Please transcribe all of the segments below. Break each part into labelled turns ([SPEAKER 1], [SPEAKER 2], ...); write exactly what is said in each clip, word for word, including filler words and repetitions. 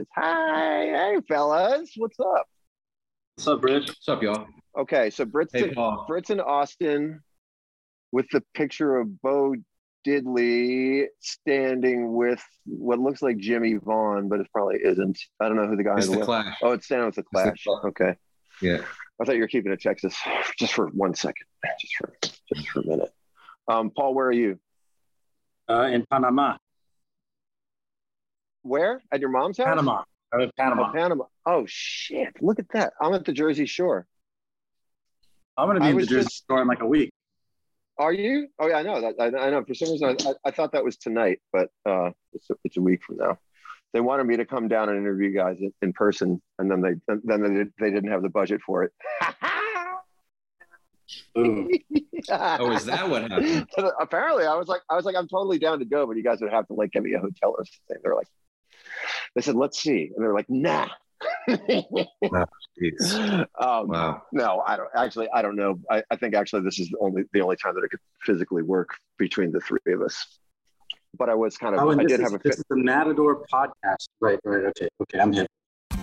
[SPEAKER 1] is. Hi, hey, fellas. What's up?
[SPEAKER 2] What's up, Rich?
[SPEAKER 3] What's up, y'all?
[SPEAKER 1] Okay, so Britt's,
[SPEAKER 3] Hey,
[SPEAKER 1] in,
[SPEAKER 3] Paul.
[SPEAKER 1] Britt's in Austin with the picture of Bo Diddley standing with what looks like Jimmy Vaughn, but it probably isn't. I don't know who the guy
[SPEAKER 3] It's
[SPEAKER 1] is.
[SPEAKER 3] the
[SPEAKER 1] with.
[SPEAKER 3] Clash.
[SPEAKER 1] Oh, it's standing with the
[SPEAKER 3] It's the
[SPEAKER 1] Clash.
[SPEAKER 3] Clash.
[SPEAKER 1] Okay.
[SPEAKER 3] Yeah.
[SPEAKER 1] I thought you were keeping it Texas just for one second, just for just for a minute. Um, Paul, where are you?
[SPEAKER 2] Uh, in Panama.
[SPEAKER 1] Where? At your mom's house?
[SPEAKER 2] Panama. I'm in Panama.
[SPEAKER 1] Oh, Panama. Oh shit! Look at that. I'm at the Jersey Shore.
[SPEAKER 2] I'm going to be
[SPEAKER 1] I
[SPEAKER 2] in the
[SPEAKER 1] was
[SPEAKER 2] Jersey
[SPEAKER 1] just-
[SPEAKER 2] Shore in like a week.
[SPEAKER 1] Are you? Oh yeah, I know that. I, I know. For some reason, I, I thought that was tonight, but uh, it's a, it's a week from now. They wanted me to come down and interview you guys in, in person, and then they then they, did, they didn't have the budget for it.
[SPEAKER 2] Ooh.
[SPEAKER 3] Oh, is that what happened?
[SPEAKER 1] So apparently, I was like, I was like, I'm totally down to go, but you guys would have to like give me a hotel or something. They're like, they said, let's see, and they're like, nah.
[SPEAKER 3] Oh, jeez.
[SPEAKER 1] um,
[SPEAKER 3] Wow.
[SPEAKER 1] No, I don't actually. I don't know. I, I think actually this is the only the only time that it could physically work between the three of us. But I was kind of.
[SPEAKER 2] Oh, and
[SPEAKER 1] I
[SPEAKER 2] this
[SPEAKER 1] did
[SPEAKER 2] is,
[SPEAKER 1] have a.
[SPEAKER 2] this
[SPEAKER 1] Fit.
[SPEAKER 2] is the Matador podcast. Right, right. Okay, okay. I'm here.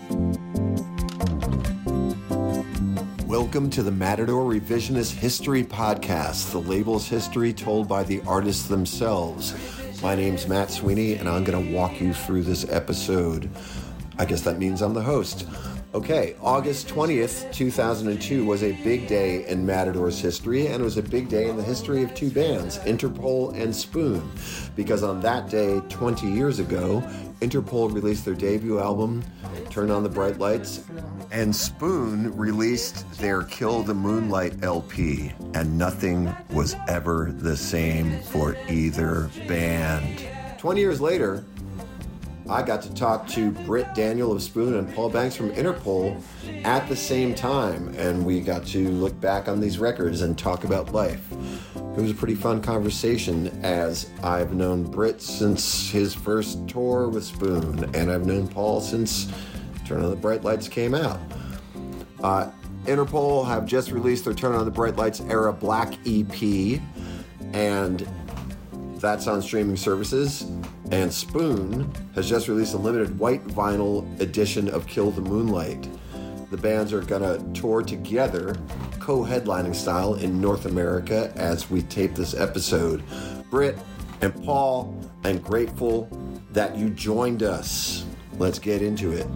[SPEAKER 4] Welcome to the Matador Revisionist History Podcast, the label's history told by the artists themselves. My name's Matt Sweeney, and I'm going to walk you through this episode. I guess that means I'm the host. Okay, August twentieth, two thousand two was a big day in Matador's history, and it was a big day in the history of two bands, Interpol and Spoon, because on that day, twenty years ago, Interpol released their debut album, Turn on the Bright Lights, and Spoon released their Kill the Moonlight L P, and nothing was ever the same for either band. twenty years later, I got to talk to Britt Daniel of Spoon and Paul Banks from Interpol at the same time, and we got to look back on these records and talk about life. It was a pretty fun conversation, as I've known Britt since his first tour with Spoon, and I've known Paul since Turn on the Bright Lights came out. Uh, Interpol have just released their Turn on the Bright Lights Era Black E P, and that's on streaming services. And Spoon has just released a limited white vinyl edition of Kill the Moonlight. The bands are going to tour together, co-headlining style, in North America as we tape this episode. Britt and Paul, I'm grateful that you joined us. Let's get into it.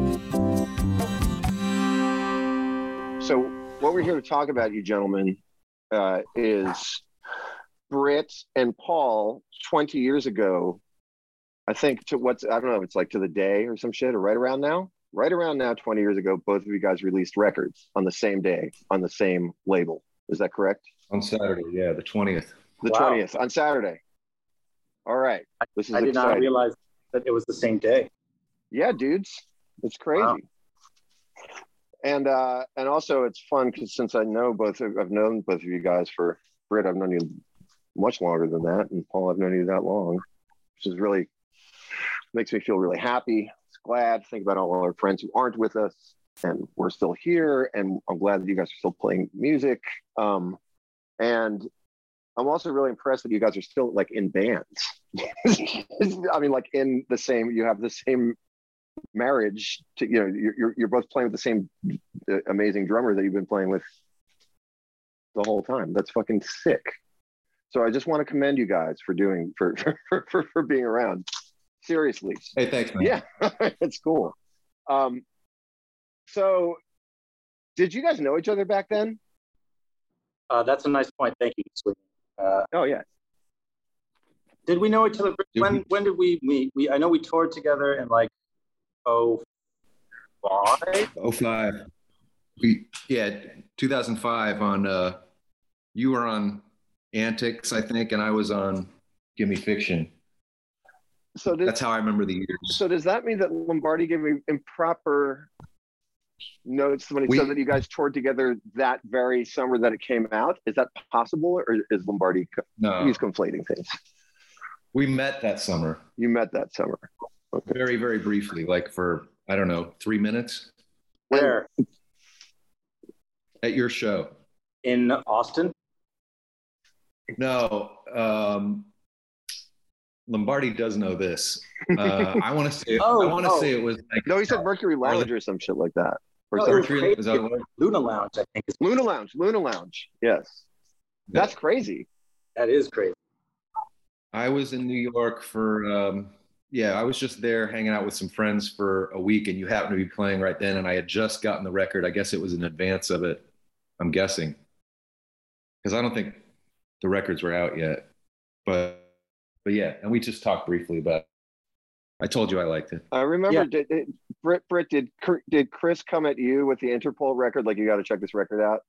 [SPEAKER 1] So what we're here to talk about, you gentlemen, uh, is Britt and Paul twenty years ago. I think to what's, I don't know if it's like to the day or some shit, or right around now, right around now, twenty years ago, both of you guys released records on the same day, on the same label. Is that correct?
[SPEAKER 3] On Saturday, yeah, the twentieth.
[SPEAKER 1] The
[SPEAKER 2] Wow.
[SPEAKER 1] twentieth, on Saturday. All right. This is
[SPEAKER 2] I did
[SPEAKER 1] exciting.
[SPEAKER 2] not realize that it was the same day.
[SPEAKER 1] Yeah, dudes. It's crazy.
[SPEAKER 2] Wow.
[SPEAKER 1] And uh, and also it's fun because since I know both, of, I've known both of you guys for, Britt, I've known you much longer than that, and Paul, I've known you that long, which is really, makes me feel really happy. Glad. Think about all our friends who aren't with us, and we're still here, and I'm glad that you guys are still playing music. Um, and I'm also really impressed that you guys are still like in bands. I mean, like in the same, you have the same marriage to, you know, you're you're both playing with the same amazing drummer that you've been playing with the whole time. That's fucking sick. So I just want to commend you guys for doing for for for, for being around. Seriously.
[SPEAKER 3] Hey, thanks, man.
[SPEAKER 1] Yeah, it's cool. Um, so did you guys know each other back then?
[SPEAKER 2] Uh, that's a nice point. Thank you, Sweet. Uh,
[SPEAKER 1] Oh yeah.
[SPEAKER 2] did we know each other?
[SPEAKER 3] Did
[SPEAKER 2] When
[SPEAKER 3] we-
[SPEAKER 2] when did we meet? We I know we toured together in like oh five.
[SPEAKER 3] oh five. We, yeah, two thousand five on, uh, you were on Antics, I think, and I was on Gimme Fiction.
[SPEAKER 1] So did,
[SPEAKER 3] That's how I remember the years.
[SPEAKER 1] so does that mean that Lombardi gave me improper notes when he
[SPEAKER 3] We-
[SPEAKER 1] said that you guys toured together that very summer that it came out? Is that possible, or is Lombardi
[SPEAKER 3] No,
[SPEAKER 1] he's conflating things?
[SPEAKER 3] we met that summer
[SPEAKER 1] You met that summer. Okay.
[SPEAKER 3] very, very briefly, like for, I don't know, three minutes
[SPEAKER 2] Where?
[SPEAKER 3] at your show.
[SPEAKER 2] In Austin?
[SPEAKER 3] No, um, Lombardi does know this. Uh, I want to say.
[SPEAKER 2] Oh,
[SPEAKER 3] I want to
[SPEAKER 2] oh.
[SPEAKER 3] say it was like
[SPEAKER 1] No, he said Mercury Lounge or some shit like that. Or
[SPEAKER 2] No,
[SPEAKER 1] some-
[SPEAKER 2] it was
[SPEAKER 3] Mercury-
[SPEAKER 2] crazy.
[SPEAKER 3] is that what it was?
[SPEAKER 2] Luna Lounge, I think. Is,
[SPEAKER 1] Luna Lounge, Luna Lounge. Yes, that's crazy.
[SPEAKER 2] that is crazy.
[SPEAKER 3] I was in New York for, um, yeah, I was just there hanging out with some friends for a week, and you happened to be playing right then, and I had just gotten the record. I guess it was in advance of it, I'm guessing, because I don't think the records were out yet. But, but yeah, and we just talked briefly about it. I told you I liked it.
[SPEAKER 1] I remember.
[SPEAKER 2] Yeah.
[SPEAKER 1] Did, did Britt, Britt, did did Chris come at you with the Interpol record? Like, you got to check this record out.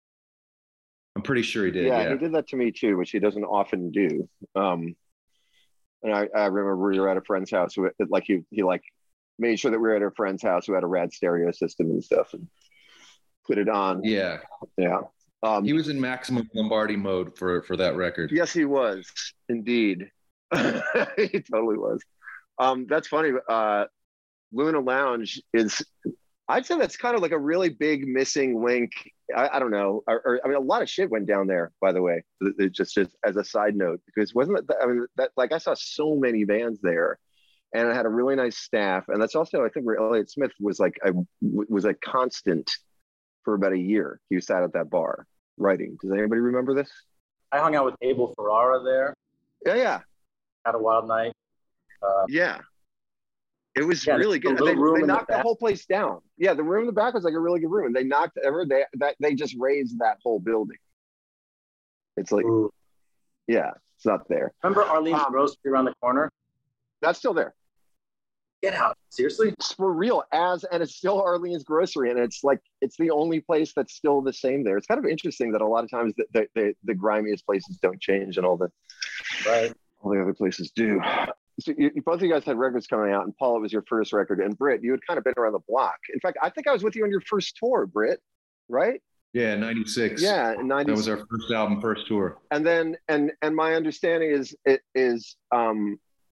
[SPEAKER 3] I'm pretty sure he did.
[SPEAKER 1] Yeah,
[SPEAKER 3] Yeah,
[SPEAKER 1] he did that to me too, which he doesn't often do. Um, and I, I remember we were at a friend's house who, like, he he like made sure that we were at a friend's house who had a rad stereo system and stuff, and put it on.
[SPEAKER 3] yeah.
[SPEAKER 1] Yeah. Um,
[SPEAKER 3] He was in maximum Lombardi mode for for that record.
[SPEAKER 1] yes, he was indeed. He totally was. Um, that's funny. Uh, Luna Lounge is, I'd say that's kind of like a really big missing link. I, I don't know. Or, or I mean, a lot of shit went down there, by the way. It just, just as a side note, because wasn't it? I mean, that like I saw so many bands there, and I had a really nice staff. And that's also, I think, where Elliott Smith was like a was a constant for about a year. He sat at that bar writing. Does anybody remember this?
[SPEAKER 2] I hung out with Abel Ferrara there.
[SPEAKER 1] Yeah, yeah,
[SPEAKER 2] Had a wild night. Uh,
[SPEAKER 1] yeah. It was
[SPEAKER 2] Yeah,
[SPEAKER 1] really
[SPEAKER 2] the
[SPEAKER 1] good.
[SPEAKER 2] little
[SPEAKER 1] They,
[SPEAKER 2] room
[SPEAKER 1] they
[SPEAKER 2] in the
[SPEAKER 1] knocked the,
[SPEAKER 2] back.
[SPEAKER 1] whole place down. Yeah, the room in the back was like a really good room. And they knocked ever they that they just raised that whole building. It's like,
[SPEAKER 2] ooh.
[SPEAKER 1] yeah, it's not there.
[SPEAKER 2] Remember Arlene's
[SPEAKER 1] Um,
[SPEAKER 2] Grocery around the corner?
[SPEAKER 1] That's still there.
[SPEAKER 2] Get out. Seriously?
[SPEAKER 1] It's for real, as and it's still Arlene's Grocery, and it's like it's the only place that's still the same there. It's kind of interesting that a lot of times the the, the, the grimiest places don't change, and all the
[SPEAKER 2] Right.
[SPEAKER 1] all the other places do. So you, you- both of you guys had records coming out, and Paul, it was your first record, and Britt, you had kind of been around the block. In fact, I think I was with you on your first tour, Britt, right?
[SPEAKER 3] Yeah, ninety-six.
[SPEAKER 1] Yeah, in ninety.
[SPEAKER 3] That was our first album, first tour.
[SPEAKER 1] And then, and and my understanding is it is um,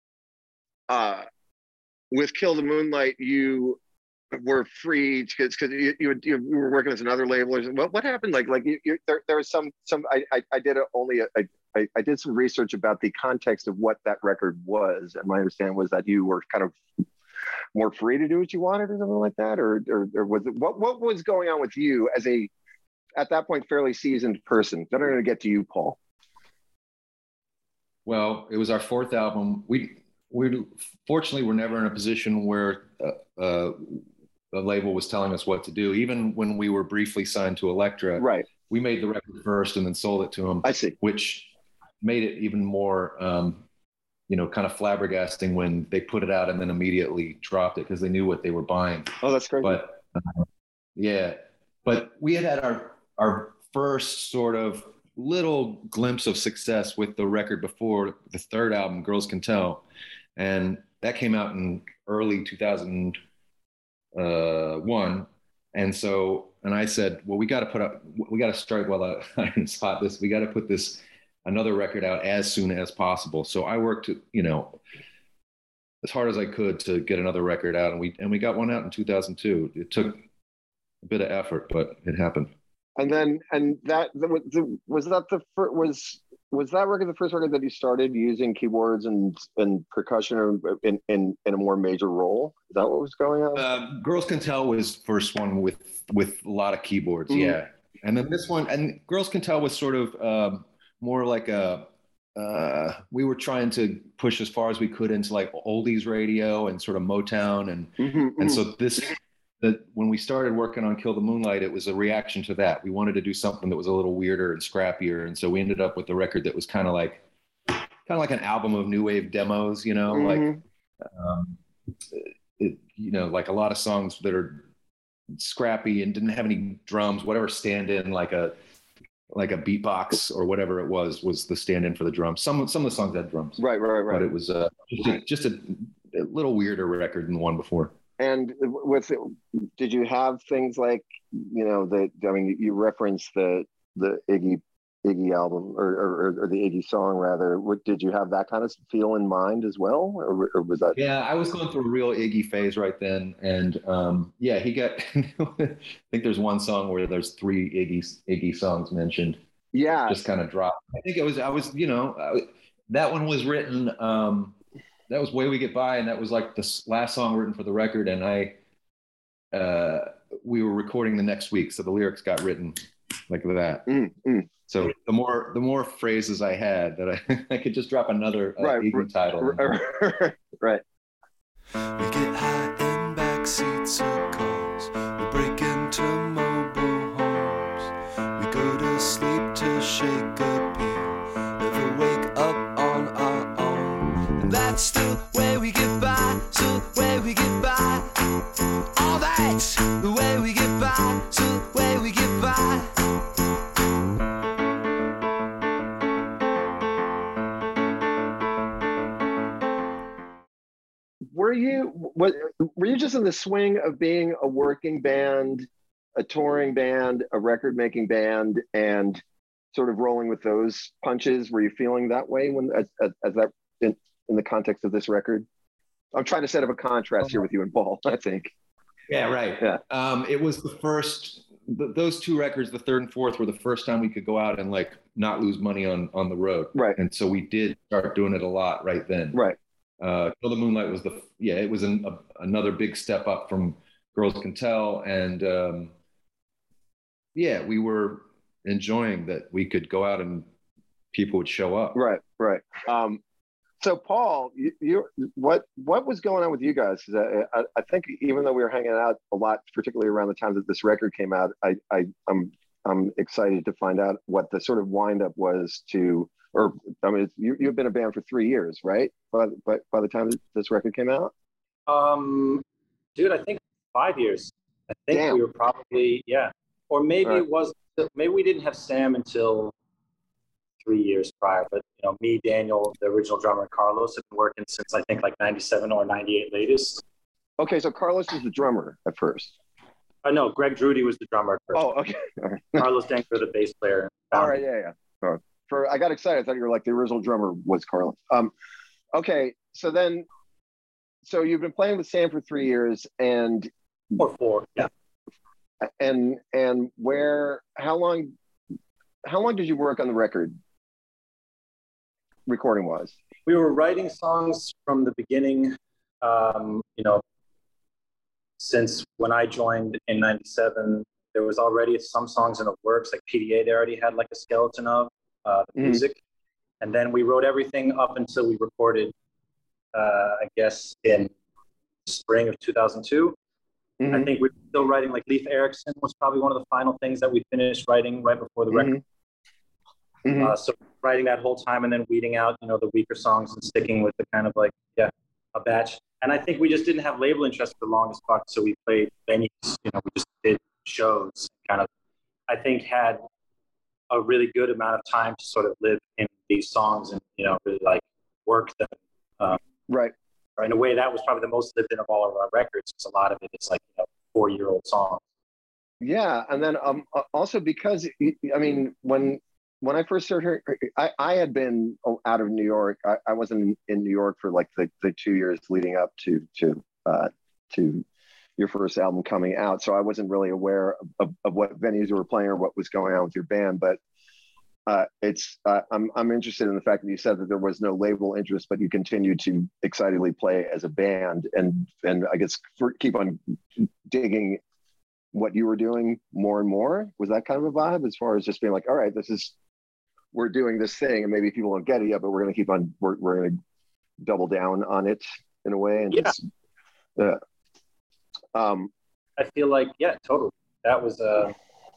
[SPEAKER 1] uh, with Kill the Moonlight, you were free because because you, you you were working as another label. Or something. What what happened? Like like you, you there there was some some I I, I did a, only a, I, I did some research about the context of what that record was, and my understanding was that you were kind of more free to do what you wanted or something like that, or or, or was it what what was going on with you as a at that point fairly seasoned person? Then I'm going to get to you, Paul.
[SPEAKER 3] Well, it was our fourth album. We we fortunately were never in a position where uh, uh, the label was telling us what to do. Even when we were briefly signed to Elektra,
[SPEAKER 1] Right.
[SPEAKER 3] we made the record first and then sold it to them.
[SPEAKER 1] I see.
[SPEAKER 3] Which made it even more, um, you know, kind of flabbergasting when they put it out and then immediately dropped it because they knew what they were buying.
[SPEAKER 1] Oh, that's crazy.
[SPEAKER 3] But uh, yeah, but we had had our our first sort of little glimpse of success with the record before the third album, Girls Can Tell, and that came out in early two thousand one. And so, and I said, well, we got to put up, we got to strike while the iron's hot. This, we got to put this another record out as soon as possible. So I worked, you know, as hard as I could to get another record out, and we and we got one out in two thousand two. It took a bit of effort, but it happened.
[SPEAKER 1] And then, and that was that the first, was was that record the first record that you started using keyboards and and percussion in in, in a more major role? Is that what was going on?
[SPEAKER 3] Uh, Girls Can Tell was first one with with a lot of keyboards,
[SPEAKER 1] Mhm.
[SPEAKER 3] yeah. And then this one, and Girls Can Tell was sort of um, more like a. Uh, we were trying to push as far as we could into like oldies radio and sort of Motown, and
[SPEAKER 1] Mm-hmm,
[SPEAKER 3] and so this. That when we started working on Kill the Moonlight, it was a reaction to that. We wanted to do something that was a little weirder and scrappier, and so we ended up with a record that was kind of like, kind of like an album of new wave demos, you know,
[SPEAKER 1] mm-hmm.
[SPEAKER 3] like, um, it, you know, like a lot of songs that are scrappy and didn't have any drums, whatever stand-in, like a like a beatbox or whatever it was, was the stand-in for the drums. Some some of the songs had drums,
[SPEAKER 1] Right, right, right.
[SPEAKER 3] but it was uh, just, a, just a, a little weirder record than the one before.
[SPEAKER 1] And with it, did you have things like, you know, the I mean, you referenced the the Iggy Iggy album or or, or the Iggy song rather. What, did you have that kind of feel in mind as well, or, or was that?
[SPEAKER 3] Yeah, I was going through a real Iggy phase right then, and um, yeah, he got. I think there's one song where there's three Iggy Iggy songs mentioned.
[SPEAKER 1] Yeah,
[SPEAKER 3] Just kind of dropped. I think it was. I was, you know, I, that one was written. Um, that was Way We Get By, and that was like the last song written for the record. And I, uh, we were recording the next week, so the lyrics got written like that.
[SPEAKER 1] Mm, mm.
[SPEAKER 3] So the more the more phrases I had, that I, I could just drop another uh,
[SPEAKER 1] Right,
[SPEAKER 3] Iggy title.
[SPEAKER 1] Right.
[SPEAKER 5] We get high in back seats of cars. We break into mobile homes. We go to sleep to shake a pill. Never wake up on our own. And that's the way we get by. So the way we get by. Oh, that's the way we get by. So the way we get by.
[SPEAKER 1] Were you what, were you just in the swing of being a working band, a touring band, a record-making band, and sort of rolling with those punches? Were you feeling that way when as, as, as that in, in the context of this record? I'm trying to set up a contrast here with you and Paul, I think.
[SPEAKER 3] Yeah, right.
[SPEAKER 1] Yeah.
[SPEAKER 3] Um, it was the first. Th- those two records, the third and fourth, were the first time we could go out and like not lose money on on the road.
[SPEAKER 1] Right.
[SPEAKER 3] And so we did start doing it a lot right then.
[SPEAKER 1] Right.
[SPEAKER 3] Uh, Kill the Moonlight was the yeah, it was an, a, another big step up from Girls Can Tell, and um, yeah, we were enjoying that we could go out and people would show up.
[SPEAKER 1] Right. Right. Um, so Paul, you, you what what was going on with you guys? 'Cause I, I, I think even though we were hanging out a lot, particularly around the time that this record came out, I, I I'm I'm excited to find out what the sort of windup was to. Or I mean, you you've been a band for three years, right? By by by the time this record came out.
[SPEAKER 2] Um, dude, I think five years. I think
[SPEAKER 1] Damn.
[SPEAKER 2] we were probably yeah, or maybe
[SPEAKER 1] Right.
[SPEAKER 2] it was maybe we didn't have Sam until three years prior. But you know, me, Daniel, the original drummer, and Carlos have been working since I think like ninety-seven or ninety-eight latest.
[SPEAKER 1] Okay, so Carlos was the drummer at first.
[SPEAKER 2] I uh, know Greg Drudy was the drummer at first.
[SPEAKER 1] Oh, okay. All right.
[SPEAKER 2] Carlos Denker, the bass player.
[SPEAKER 1] All right, yeah, yeah. Oh, for I got excited. I thought you were like the original drummer was Carlos. Um, okay, so then, so you've been playing with Sam for three years, and
[SPEAKER 2] Or four, yeah.
[SPEAKER 1] and and where? How long? How long did you work on the record, recording wise?
[SPEAKER 2] We were writing songs from the beginning. Um, you know, since when I joined in ninety-seven, there was already some songs in the works. Like P D A, they already had like a skeleton of uh, the
[SPEAKER 1] Mhm.
[SPEAKER 2] music, and then we wrote everything up until we recorded. Uh, I guess in spring of two thousand two. I
[SPEAKER 1] Mhm.
[SPEAKER 2] think we we're still writing. Like Leif Erikson was probably one of the final things that we finished writing right before the record.
[SPEAKER 1] Mhm.
[SPEAKER 2] Uh, so writing that whole time and then weeding out, you know, the weaker songs and sticking with the kind of like, yeah, a batch. And I think we just didn't have label interest for the longest part. So we played venues, you know, we just did shows, kind of, I think had a really good amount of time to sort of live in these songs and, you know, really like work them. Um,
[SPEAKER 1] Right.
[SPEAKER 2] in a way, that was probably the most lived in of all of our records, because a lot of it is like, you know, four-year-old songs.
[SPEAKER 1] Yeah, and then um, uh, also because I mean, when when I first started here, I, I had been out of New York. I, I wasn't in New York for like the, the two years leading up to to uh, to your first album coming out, so I wasn't really aware of, of, of what venues you were playing or what was going on with your band. But uh, it's uh, I'm I'm interested in the fact that you said that there was no label interest, but you continued to excitedly play as a band, and and I guess for, keep on digging what you were doing more and more. Was that kind of a vibe as far as just being like, all right, this is, we're doing this thing and maybe people don't get it yet, but we're going to keep on, we're, we're going to double down on it in a way. And
[SPEAKER 2] Yeah.
[SPEAKER 1] just, uh, um,
[SPEAKER 2] I feel like, yeah, totally. That was, uh,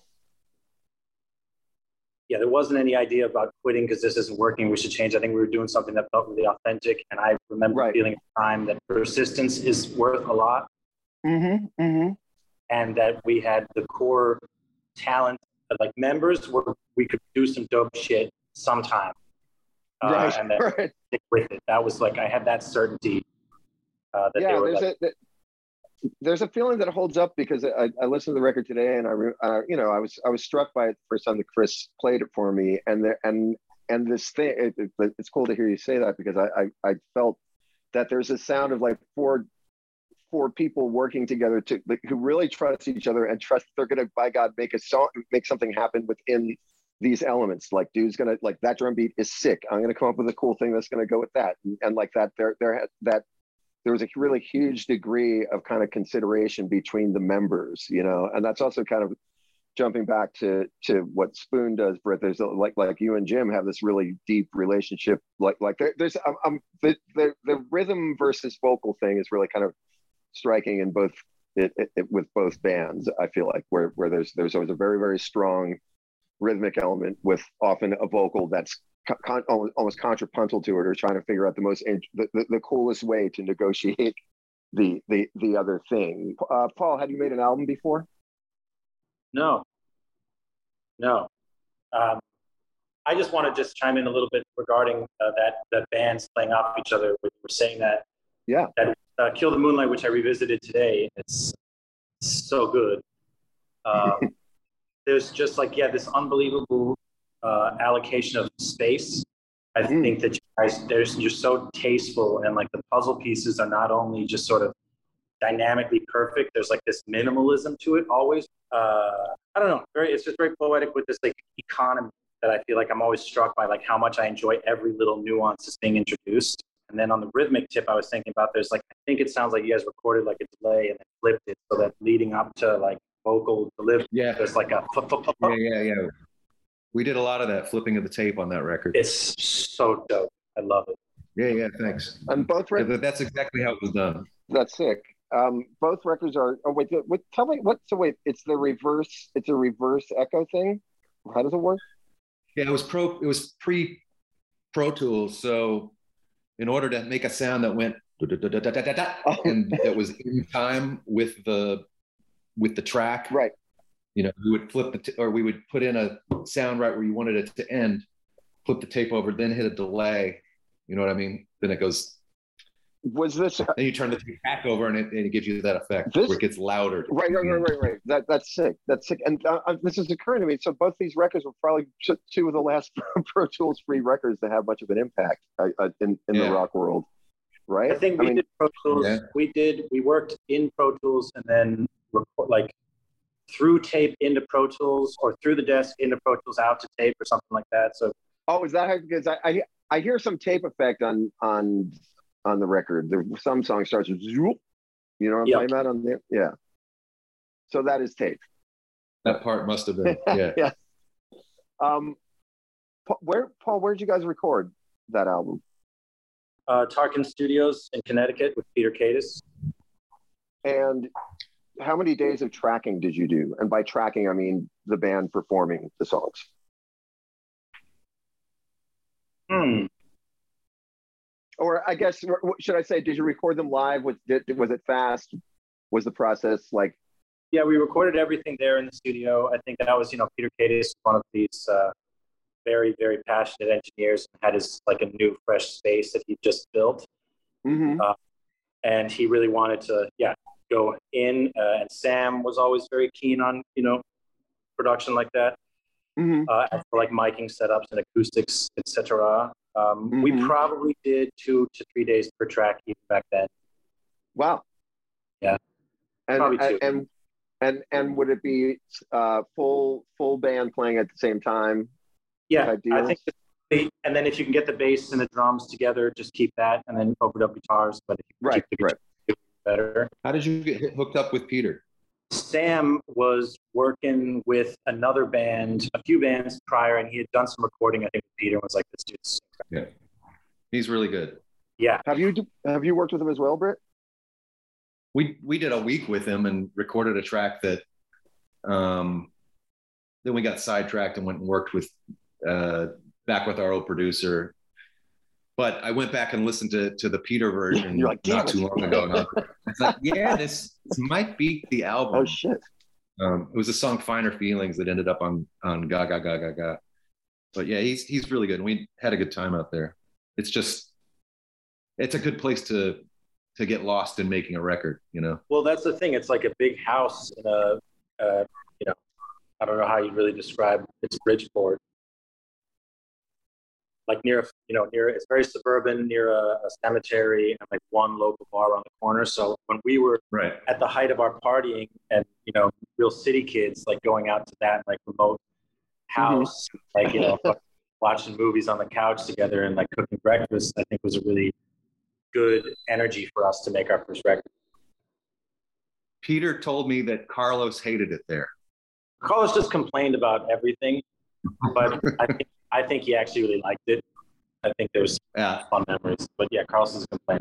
[SPEAKER 2] yeah, there wasn't any idea about quitting because this isn't working, we should change. I think we were doing something that felt really authentic. And I remember
[SPEAKER 1] Right.
[SPEAKER 2] feeling at the time that persistence is worth a lot.
[SPEAKER 1] mm-hmm, mm-hmm.
[SPEAKER 2] And that we had the core talent, like members, where we could do some dope shit sometime. Uh,
[SPEAKER 1] right,
[SPEAKER 2] and then
[SPEAKER 1] right.
[SPEAKER 2] stick with it. That was like, I had that certainty. Uh, that
[SPEAKER 1] Yeah,
[SPEAKER 2] they were
[SPEAKER 1] there's
[SPEAKER 2] like,
[SPEAKER 1] a, there's a feeling that holds up because I, I listened to the record today and I, uh, you know, I was, I was struck by it the first time that Chris played it for me. And there, and, and this thing, it, it, it's cool to hear you say that because I, I, I felt that there's a sound of like four, four people working together to like, who really trust each other and trust they're going to, by God, make a song, make something happen within these elements. Like, dude's gonna like that drum beat is sick. I'm gonna come up with a cool thing that's gonna go with that, and, and like that. There, there, that there was a really huge degree of kind of consideration between the members, you know, and that's also kind of jumping back to to what Spoon does, Britt. There's a, like like you and Jim have this really deep relationship. Like like there, there's um, um the, the the rhythm versus vocal thing is really kind of striking in both it, it, it with both bands. I feel like where where there's there's always a very very strong rhythmic element with often a vocal that's con- almost contrapuntal to it, or trying to figure out the most the, the, the coolest way to negotiate the the the other thing. Uh, Paul, had you made an album before?
[SPEAKER 2] No, no. Um, I just want to just chime in a little bit regarding uh, that the bands playing off each other. We were saying that.
[SPEAKER 1] Yeah.
[SPEAKER 2] That uh, Kill the Moonlight, which I revisited today, it's so good. Um, there's just like yeah, this unbelievable uh, allocation of space. I mm. think that you guys, there's you're so tasteful, and like the puzzle pieces are not only just sort of dynamically perfect. There's like this minimalism to it always. Uh, I don't know. Very, it's just very poetic with this like economy that I feel like I'm always struck by, like how much I enjoy every little nuance that's being introduced. And then on the rhythmic tip, I was thinking about there's like I think it sounds like you guys recorded like a delay and then flipped it so that leading up to like vocal delivery,
[SPEAKER 3] yeah,
[SPEAKER 2] there's like a flip, flip, flip,
[SPEAKER 3] yeah, yeah, yeah. We did a lot of that flipping of the tape on that record.
[SPEAKER 2] It's so dope. I love it.
[SPEAKER 3] Yeah, yeah. Thanks.
[SPEAKER 1] And both records.
[SPEAKER 3] Yeah, that's exactly how it was done.
[SPEAKER 1] That's sick. Um, both records are. Oh wait, what? Tell me what. So wait, it's the reverse. It's a reverse echo thing. How does it work?
[SPEAKER 3] Yeah, it was pro. It was pre Pro Tools. So, in order to make a sound that went and that was in time with the with the track,
[SPEAKER 1] right?
[SPEAKER 3] You know, we would flip the t- or we would put in a sound right where you wanted it to end, flip the tape over, then hit a delay. You know what I mean? Then it goes.
[SPEAKER 1] Was this?
[SPEAKER 3] Then you turn the tape back over, and it, and it gives you that effect
[SPEAKER 1] this,
[SPEAKER 3] where it gets louder.
[SPEAKER 1] Right, right, right, right, right. That that's sick. That's sick. And uh, this is occurring to me. So both these records were probably two of the last Pro Tools free records to have much of an impact uh, uh, in in yeah. the rock world, right?
[SPEAKER 2] I think we I mean, did Pro Tools. Yeah. We did. We worked in Pro Tools and then record, like through tape into Pro Tools, or through the desk into Pro Tools out to tape, or something like that. So.
[SPEAKER 1] Oh, is that how? Because I I, I hear some tape effect on on. on the record. There some song starts with zoop, you know what I'm yep. talking about on there? Yeah. So that is tape.
[SPEAKER 3] That part must have been, yeah.
[SPEAKER 1] yeah. Um, where, Paul, where did you guys record that album?
[SPEAKER 2] Uh, Tarkin Studios in Connecticut with Peter Cadis.
[SPEAKER 1] And how many days of tracking did you do? And by tracking, I mean the band performing the songs.
[SPEAKER 2] Hmm.
[SPEAKER 1] Or I guess, should I say, did you record them live? Was, did, was it fast? Was the process like?
[SPEAKER 2] Yeah, we recorded everything there in the studio. I think that was, you know, Peter Cadis, one of these uh, very, very passionate engineers, and had his like a new, fresh space that he just built.
[SPEAKER 1] Mm-hmm. Uh,
[SPEAKER 2] and he really wanted to, yeah, go in. Uh, and Sam was always very keen on, you know, production like that.
[SPEAKER 1] Mm-hmm.
[SPEAKER 2] Uh, for like miking setups and acoustics, et cetera. Um, mm-hmm. We probably did two to three days per track even back then.
[SPEAKER 1] Wow.
[SPEAKER 2] Yeah.
[SPEAKER 1] And
[SPEAKER 2] probably two.
[SPEAKER 1] and and and would it be uh, full full band playing at the same time?
[SPEAKER 2] Yeah, I think. The, and then if you can get the bass and the drums together, just keep that, and then overdub guitars. But if you
[SPEAKER 1] right,
[SPEAKER 2] keep the
[SPEAKER 1] right.
[SPEAKER 2] guitars, better.
[SPEAKER 3] How did you get hooked up with Peter?
[SPEAKER 2] Sam was working with another band, a few bands prior, and he had done some recording. I think with Peter was like, "This dude's
[SPEAKER 3] yeah, he's really good."
[SPEAKER 2] Yeah.
[SPEAKER 1] Have you have you worked with him as well, Britt?
[SPEAKER 3] We we did a week with him and recorded a track that. Um, then we got sidetracked and went and worked with uh, back with our old producer. But I went back and listened to, to the Peter version
[SPEAKER 1] like,
[SPEAKER 3] not too long ago. And I was like, yeah, this, this might be the album.
[SPEAKER 1] Oh, shit.
[SPEAKER 3] Um, it was a song, Finer Feelings, that ended up on, on Ga Ga Ga Ga Ga. But yeah, he's he's really good. And we had a good time out there. It's just, it's a good place to to get lost in making a record, you know?
[SPEAKER 2] Well, that's the thing. It's like a big house in a, uh, you know, I don't know how you really describe it's Bridgeport. Like near, you know, near, it's very suburban, near a, a cemetery, and like one local bar on the corner. So when we were
[SPEAKER 3] right
[SPEAKER 2] at the height of our partying and, you know, real city kids, like going out to that, like remote house, mm-hmm. like, you know, watching movies on the couch together and like cooking breakfast, I think was a really good energy for us to make our first record.
[SPEAKER 3] Peter told me that Carlos hated it there.
[SPEAKER 2] Carlos just complained about everything, but I think, I think he actually really liked it. I think there was yeah. fun memories, but yeah, Carlos is complaining.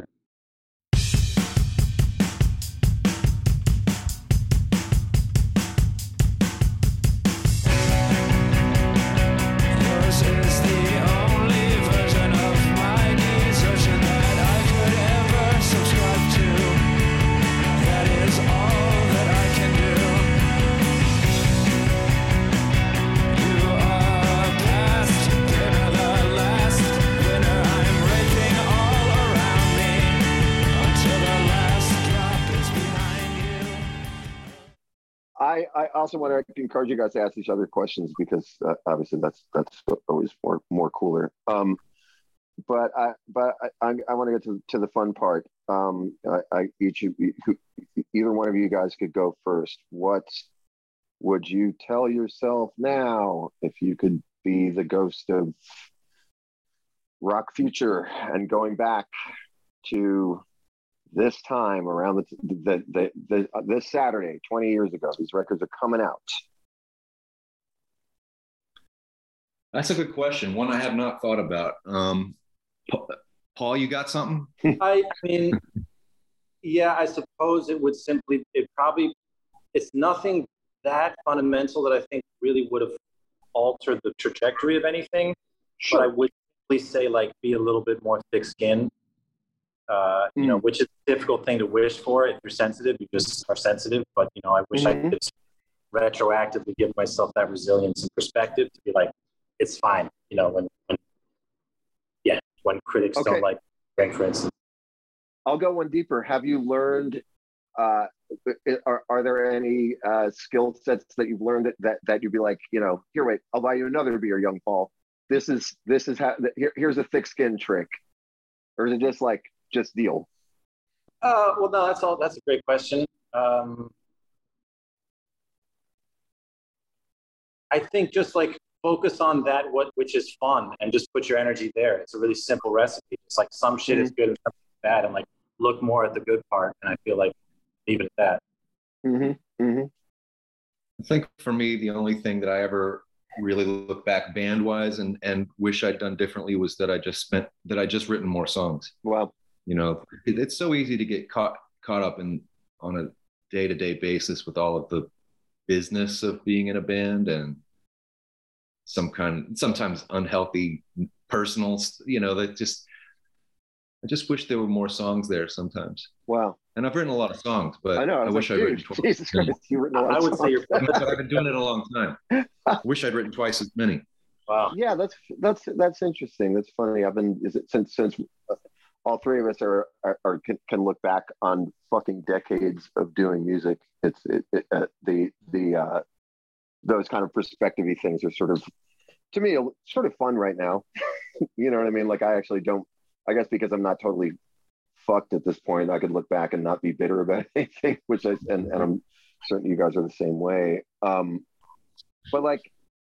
[SPEAKER 1] I, I also want to encourage you guys to ask each other questions because uh, obviously that's that's always more more cooler. Um, but I but I, I, I want to get to, to the fun part. Um, I, I each of you, either one of you guys could go first. What would you tell yourself now if you could be the ghost of rock future and going back to this time around the, the, the, the uh, this Saturday, twenty years ago, these records are coming out?
[SPEAKER 3] That's a good question. One I have not thought about. Um, Paul, you got something?
[SPEAKER 2] I, I mean, yeah, I suppose it would simply, it probably, it's nothing that fundamental that I think really would have altered the trajectory of anything. Sure. But I would simply say, like, be a little bit more thick-skinned. Uh, you mm. know, which is a difficult thing to wish for. If you're sensitive, you just are sensitive. But, you know, I wish mm-hmm. I could retroactively give myself that resilience and perspective to be like, it's fine. You know, when, when yeah, when critics okay. don't like, for instance.
[SPEAKER 1] I'll go one deeper. Have you learned, uh, are, are there any uh, skill sets that you've learned that, that, that you'd be like, you know, here, wait, I'll buy you another beer, young Paul. This is, this is how, here, here's a thick skin trick. Or is it just like, just deal?
[SPEAKER 2] Uh, well, no, that's all. That's a great question. Um, I think just like focus on that, what which is fun, and just put your energy there. It's a really simple recipe. It's like some shit mm-hmm. is good and some is bad, and like look more at the good part. And I feel like leave it at that.
[SPEAKER 1] Mm-hmm. Mm-hmm.
[SPEAKER 3] I think for me, the only thing that I ever really look back band wise and and wish I'd done differently was that I just spent that I just written more songs.
[SPEAKER 1] Wow.
[SPEAKER 3] You know, it, it's so easy to get caught caught up in on a day-to-day basis with all of the business of being in a band and some kind sometimes unhealthy personal, you know, that just I just wish there were more songs there sometimes.
[SPEAKER 1] Wow.
[SPEAKER 3] And I've written a lot of songs, but
[SPEAKER 1] I know I,
[SPEAKER 3] I wish
[SPEAKER 1] like,
[SPEAKER 3] I'd written twice.
[SPEAKER 1] Jesus Christ, you've written a lot
[SPEAKER 2] I
[SPEAKER 1] of
[SPEAKER 2] would
[SPEAKER 1] songs.
[SPEAKER 2] say you're
[SPEAKER 3] but I've been doing it a long time. I wish I'd written twice as many.
[SPEAKER 2] Wow.
[SPEAKER 1] Yeah, that's that's that's interesting. That's funny. I've been is it since since uh, all three of us are, are, are can, can look back on fucking decades of doing music. It's it, it, uh, the the uh, those kind of perspective-y things are sort of, to me, sort of fun right now. You know what I mean? Like I actually don't. I guess because I'm not totally fucked at this point, I could look back and not be bitter about anything. Which I and, and I'm certain you guys are the same way. Um, but like,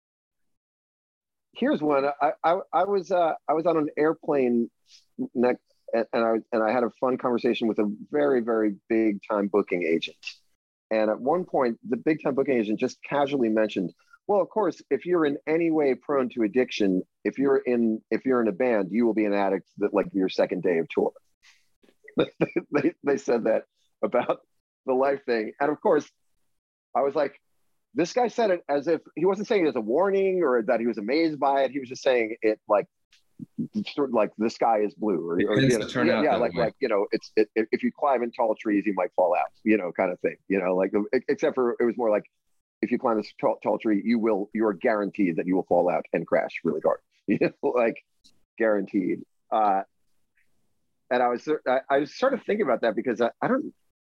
[SPEAKER 1] here's one. I I, I was uh, I was on an airplane next. And, and I and I had a fun conversation with a very, very big time booking agent. And at one point, the big time booking agent just casually mentioned, well, of course, if you're in any way prone to addiction, if you're in if you're in a band, you will be an addict that like your second day of tour. they, they said that about the life thing. And of course, I was like, this guy said it as if he wasn't saying it as a warning or that he was amazed by it. He was just saying it like, sort of like the sky is blue, or, or you know, yeah, yeah like way. like you know, it's it, if you climb in tall trees, you might fall out, you know, kind of thing. You know, like except for it was more like if you climb this tall, tall tree, you will you are guaranteed that you will fall out and crash really hard. You know, like guaranteed. Uh, and I was I, I was sort of thinking about that because I, I don't.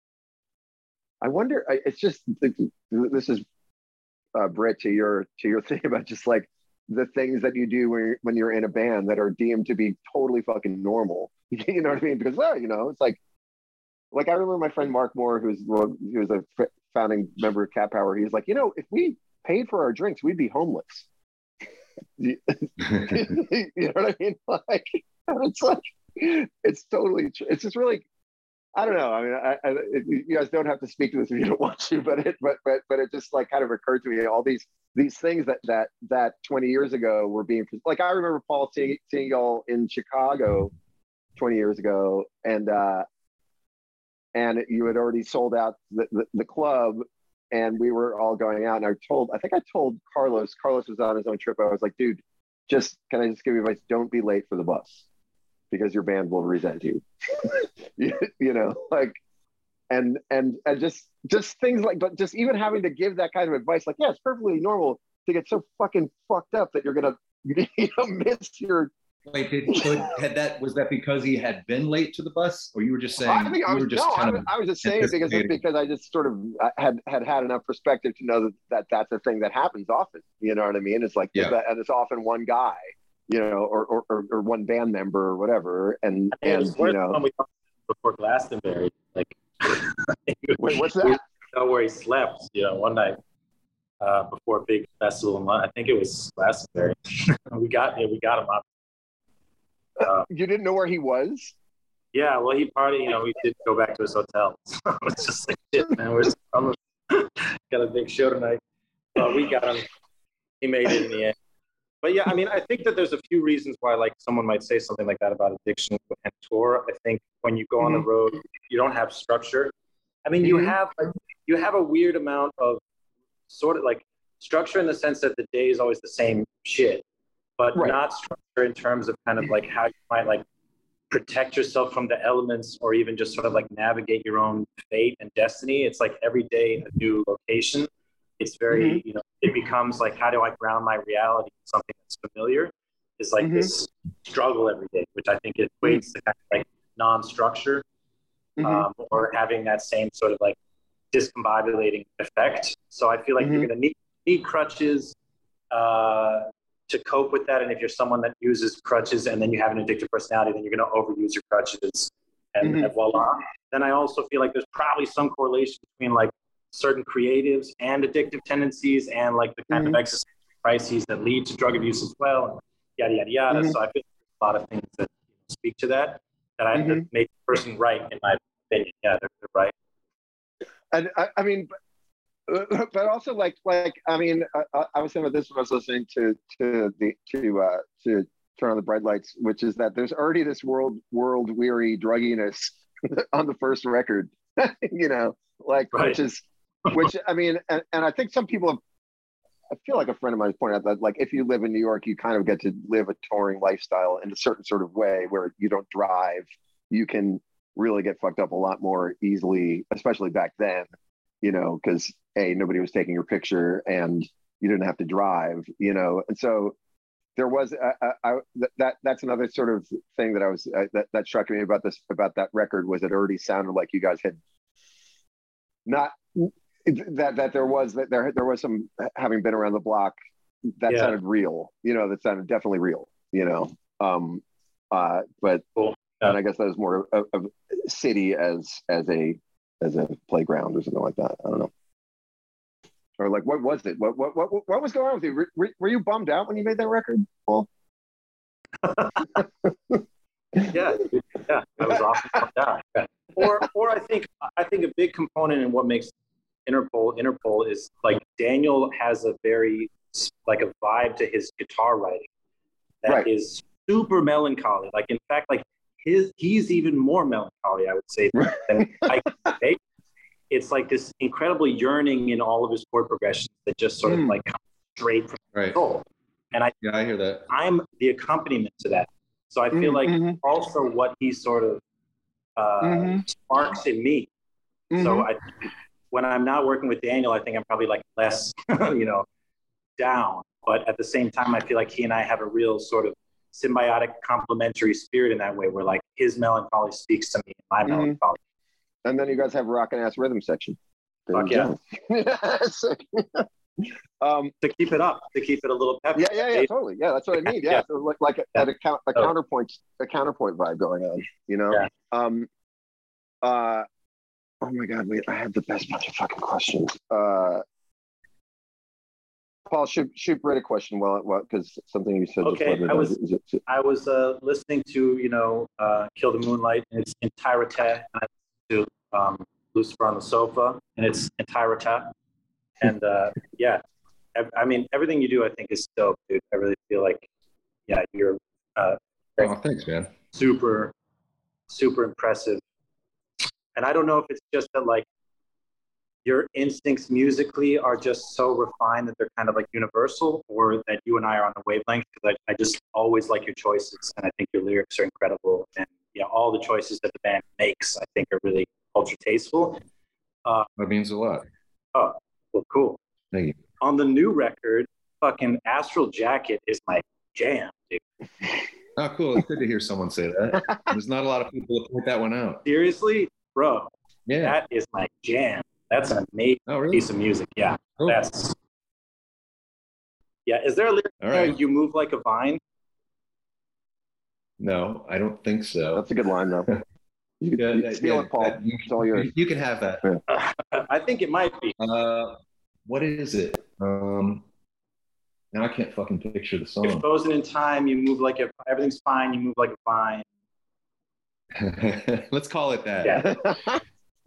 [SPEAKER 1] I wonder. I, it's just this is uh, Brett to your to your thing about just like the things that you do when you're, when you're in a band that are deemed to be totally fucking normal. You know what I mean? Because, well, you know, it's like, like I remember my friend Mark Moore, who's well, he was a founding member of Cat Power. He was like, you know, if we paid for our drinks, we'd be homeless. you, you know what I mean? Like, it's like, it's totally, it's just really, I don't know. I mean, I, I, you guys don't have to speak to this if you don't want to, but it, but, but, but it just like kind of occurred to me, all these, these things that, that, that twenty years ago were being, like, I remember Paul seeing, seeing y'all in Chicago twenty years ago, and, uh, and you had already sold out the, the, the club, and we were all going out, and I told, I think I told Carlos, Carlos was on his own trip. I was like, dude, just, can I just give you advice? Don't be late for the bus, because your band will resent you. you, you know, like, and, and, and just, just things like, but just even having to give that kind of advice, like, yeah, it's perfectly normal to get so fucking fucked up that you're going to, you know, miss your,
[SPEAKER 3] Wait, did, so had that, was that because he had been late to the bus, or you were just saying?
[SPEAKER 1] I think I
[SPEAKER 3] you
[SPEAKER 1] was,
[SPEAKER 3] were just
[SPEAKER 1] no,
[SPEAKER 3] kind
[SPEAKER 1] I was,
[SPEAKER 3] of
[SPEAKER 1] I was just saying because because I just sort of had had had enough perspective to know that, that that's a thing that happens often. You know what I mean? It's like,
[SPEAKER 3] Yeah.
[SPEAKER 1] that, and it's often one guy, you know, or or, or, or one band member or whatever, and
[SPEAKER 2] I mean, it
[SPEAKER 1] and
[SPEAKER 2] was
[SPEAKER 1] you
[SPEAKER 2] worse
[SPEAKER 1] know,
[SPEAKER 2] when we talked before Glastonbury. Like,
[SPEAKER 1] wait, what's
[SPEAKER 2] we
[SPEAKER 1] that?
[SPEAKER 2] didn't know where he slept. You know, one night uh, before a big festival in London. I think it was Glastonbury. we got yeah, we got him up. Uh,
[SPEAKER 1] You didn't know where he was?
[SPEAKER 2] yeah, well, he partied. You know, we did go back to his hotel. So it's just like, shit, man. We're just, I'm got a big show tonight. But we got him. He made it in the end. But yeah, I mean, I think that there's a few reasons why, like, someone might say something like that about addiction and tour. I think when you go on the road, you don't have structure. I mean, you
[SPEAKER 1] Mhm.
[SPEAKER 2] have like, you have a weird amount of sort of like structure in the sense that the day is always the same shit, but
[SPEAKER 1] Right.
[SPEAKER 2] not structure in terms of kind of like how you might like protect yourself from the elements, or even just sort of like navigate your own fate and destiny. It's like every day a new location. It's very,
[SPEAKER 1] Mhm.
[SPEAKER 2] you know, it becomes like, how do I ground my reality in something that's familiar? Is like
[SPEAKER 1] Mhm.
[SPEAKER 2] this struggle every day, which I think equates to kind of like non-structure,
[SPEAKER 1] Mhm.
[SPEAKER 2] um, or having that same sort of like discombobulating effect. So I feel like
[SPEAKER 1] Mhm.
[SPEAKER 2] you're going to need, need crutches uh, to cope with that. And if you're someone that uses crutches and then you have an addictive personality, then you're going to overuse your crutches, and,
[SPEAKER 1] Mhm.
[SPEAKER 2] and voila. Then I also feel like there's probably some correlation between like certain creatives and addictive tendencies, and like the kind
[SPEAKER 1] Mhm.
[SPEAKER 2] of existential crises that lead to drug abuse as well, and yada, yada, yada.
[SPEAKER 1] Mhm.
[SPEAKER 2] So I feel like there's a lot of things that speak to that, that I
[SPEAKER 1] Mhm.
[SPEAKER 2] that make the person right, in my opinion. Yeah, they're, they're right.
[SPEAKER 1] And I, I mean, but, but also like like I mean, I, I was saying about this when I was listening to to the to uh, to Turn on the Bright Lights, which is that there's already this world world weary drugginess on the first record, you know, like
[SPEAKER 2] Right.
[SPEAKER 1] which is which I mean, and, and I think some people have. I feel like a friend of mine pointed out that, like, if you live in New York, you kind of get to live a touring lifestyle in a certain sort of way where you don't drive. You can really get fucked up a lot more easily, especially back then, you know, because A, nobody was taking your picture and you didn't have to drive, you know. And so there was, uh, I, I, that that's another sort of thing that I was, uh, that, that struck me about this, about that record, was it already sounded like you guys had not, that that there was that there there was some, having been around the block, that
[SPEAKER 2] Yeah.
[SPEAKER 1] sounded real, you know, that sounded definitely real, you know. Um uh but
[SPEAKER 2] Cool. Yeah.
[SPEAKER 1] and I guess that was more of, of city as as a as a playground or something like that. I don't know. Or like, what was it? What what what what was going on with you? Were, were you bummed out when you made that record, Paul?
[SPEAKER 2] Yeah, yeah, I was often bummed out. Yeah. Or, or I think I think a big component in what makes Interpol Interpol is like Daniel has a very like a vibe to his guitar writing that
[SPEAKER 1] Right.
[SPEAKER 2] is super melancholy. Like, in fact, like his he's even more melancholy, I would say, than I can. It's like this incredible yearning in all of his chord progressions that just sort of
[SPEAKER 1] Mm.
[SPEAKER 2] like comes straight from
[SPEAKER 3] Right.
[SPEAKER 2] the soul. And I
[SPEAKER 3] Yeah, I hear that.
[SPEAKER 2] I'm the accompaniment to that. So I feel like
[SPEAKER 1] Mhm.
[SPEAKER 2] also what he sort of uh,
[SPEAKER 1] Mhm.
[SPEAKER 2] sparks in me. So
[SPEAKER 1] Mhm.
[SPEAKER 2] I, when I'm not working with Daniel, I think I'm probably like less, you know, down. But at the same time, I feel like he and I have a real sort of symbiotic, complementary spirit in that way, where like his melancholy speaks to me, and my
[SPEAKER 1] Mhm.
[SPEAKER 2] melancholy.
[SPEAKER 1] And then you guys have a rockin' ass rhythm section.
[SPEAKER 2] Fuck yeah.
[SPEAKER 1] So, um,
[SPEAKER 2] To keep it up, to keep it a little peppy.
[SPEAKER 1] yeah, yeah, yeah, totally. Yeah, that's what I mean. Yeah,
[SPEAKER 2] Yeah.
[SPEAKER 1] so like like a, at a, count, a
[SPEAKER 2] Oh.
[SPEAKER 1] counterpoint, a counterpoint vibe going on. You know.
[SPEAKER 2] Yeah.
[SPEAKER 1] Um. Uh. Oh my God! Wait, I have the best bunch of fucking questions. Uh. Paul, shoot, shoot Britt a question. Well, well, because something you said.
[SPEAKER 2] Okay,
[SPEAKER 1] just
[SPEAKER 2] I was
[SPEAKER 1] is it, is it,
[SPEAKER 2] I was uh, listening to you know uh, Kill the Moonlight in its entirety, and I listened to um, Lucifer on the Sofa in its entirety, and uh, yeah, I, I mean everything you do I think is dope, dude. I really feel like yeah you're uh,
[SPEAKER 3] Oh, thanks, man.
[SPEAKER 2] super super impressive, and I don't know if it's just that like your instincts musically are just so refined that they're kind of like universal, or that you and I are on the wavelength, because I, I just always like your choices, and I think your lyrics are incredible, and yeah, all the choices that the band makes I think are really ultra tasteful. Uh,
[SPEAKER 3] That means a lot.
[SPEAKER 2] oh, well, cool.
[SPEAKER 3] Thank you.
[SPEAKER 2] On the new record, fucking Astral Jacket is my jam, dude.
[SPEAKER 3] Oh, cool. It's good to hear someone say that. There's not a lot of people that point that one out.
[SPEAKER 2] Seriously, bro,
[SPEAKER 3] Yeah.
[SPEAKER 2] that is my jam. That's an amazing
[SPEAKER 3] Oh, really?
[SPEAKER 2] piece of music. Yeah,
[SPEAKER 3] Cool.
[SPEAKER 2] that's yeah. Is there a lyric
[SPEAKER 3] All
[SPEAKER 2] there,
[SPEAKER 3] right.
[SPEAKER 2] "You move like a vine"?
[SPEAKER 3] No, I don't think so.
[SPEAKER 1] that's a good line, though. You can
[SPEAKER 3] Yeah,
[SPEAKER 1] you
[SPEAKER 3] that-
[SPEAKER 1] steal
[SPEAKER 3] yeah,
[SPEAKER 1] it, Paul.
[SPEAKER 3] that- you,
[SPEAKER 1] It's all yours.
[SPEAKER 3] you- you can have that.
[SPEAKER 2] I think it might be.
[SPEAKER 3] Uh, what is it? Um, now I can't fucking picture the
[SPEAKER 2] You're
[SPEAKER 3] song.
[SPEAKER 2] frozen in time. You move like a. Everything's fine. You move like a vine.
[SPEAKER 3] Let's call it that.
[SPEAKER 2] Yeah.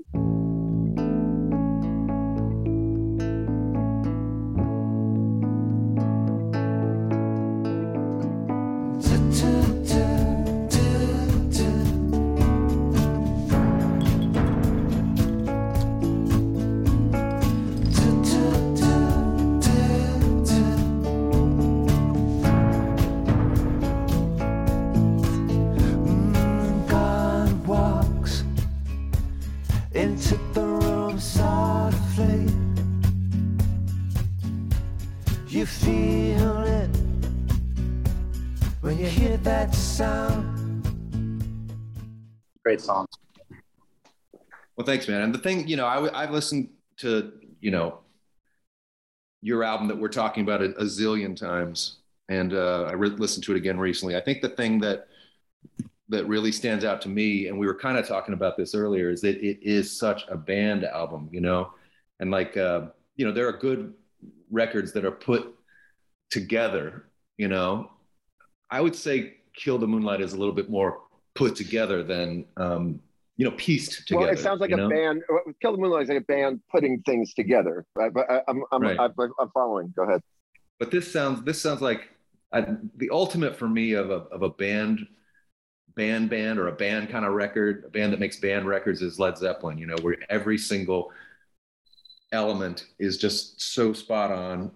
[SPEAKER 5] God walks into the room softly. You feel it when you hear that sound.
[SPEAKER 2] Great song.
[SPEAKER 3] Well, thanks, man. And the thing, you know, I, I've listened to, you know, your album that we're talking about a, a zillion times, and uh, I re- listened to it again recently. I think the thing that that really stands out to me, and we were kind of talking about this earlier, is that it is such a band album, you know, and like, uh, you know, there are good records that are put together, you know. I would say Kill the Moonlight is a little bit more put together than, um, you know, pieced together.
[SPEAKER 1] Well, it sounds like
[SPEAKER 3] you
[SPEAKER 1] a
[SPEAKER 3] know?
[SPEAKER 1] band. Kill the Moonlight is like a band putting things together. Right? But I, I'm, I'm,
[SPEAKER 3] Right.
[SPEAKER 1] I'm, I'm following. Go ahead.
[SPEAKER 3] But this sounds this sounds like I, the ultimate for me of a of a band band band or a band kind of record, a band that makes band records is Led Zeppelin, you know, where every single element is just so spot on,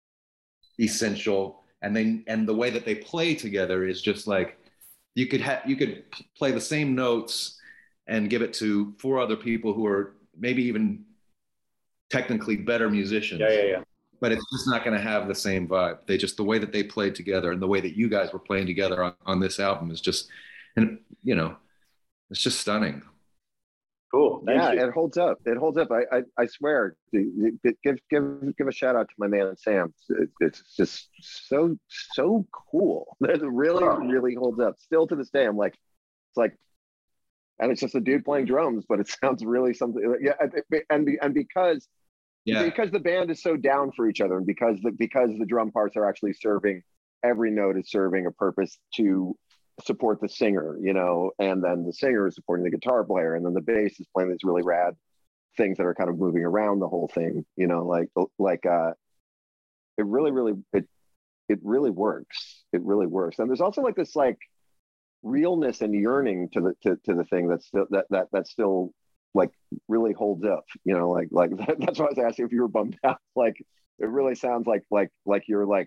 [SPEAKER 3] essential, and then and the way that they play together is just like you could have you could play the same notes and give it to four other people who are maybe even technically better musicians.
[SPEAKER 2] Yeah, yeah, yeah.
[SPEAKER 3] But it's just not going to have the same vibe. They just, the way that they played together and the way that you guys were playing together on, on this album is just, and you know, it's just stunning.
[SPEAKER 2] Cool. Thank
[SPEAKER 1] yeah,
[SPEAKER 2] you.
[SPEAKER 1] it holds up. It holds up. I, I, I swear. Give, give, give, give a shout out to my man Sam. It, it's just so, so cool. It really, really holds up. Still to this day, I'm like, it's like, and it's just a dude playing drums, but it sounds really something. Yeah, and and because.
[SPEAKER 3] Yeah.
[SPEAKER 1] Because the band is so down for each other, and because the because the drum parts are actually serving, every note is serving a purpose to support the singer, you know, and then the singer is supporting the guitar player, and then the bass is playing these really rad things that are kind of moving around the whole thing, you know, like like uh, it really, really it it really works. It really works, and there's also like this like realness and yearning to the to, to the thing that's still that that that's still. Like really holds up, you know, like like that, that's why I was asking if you were bummed out. Like it really sounds like like like you're like,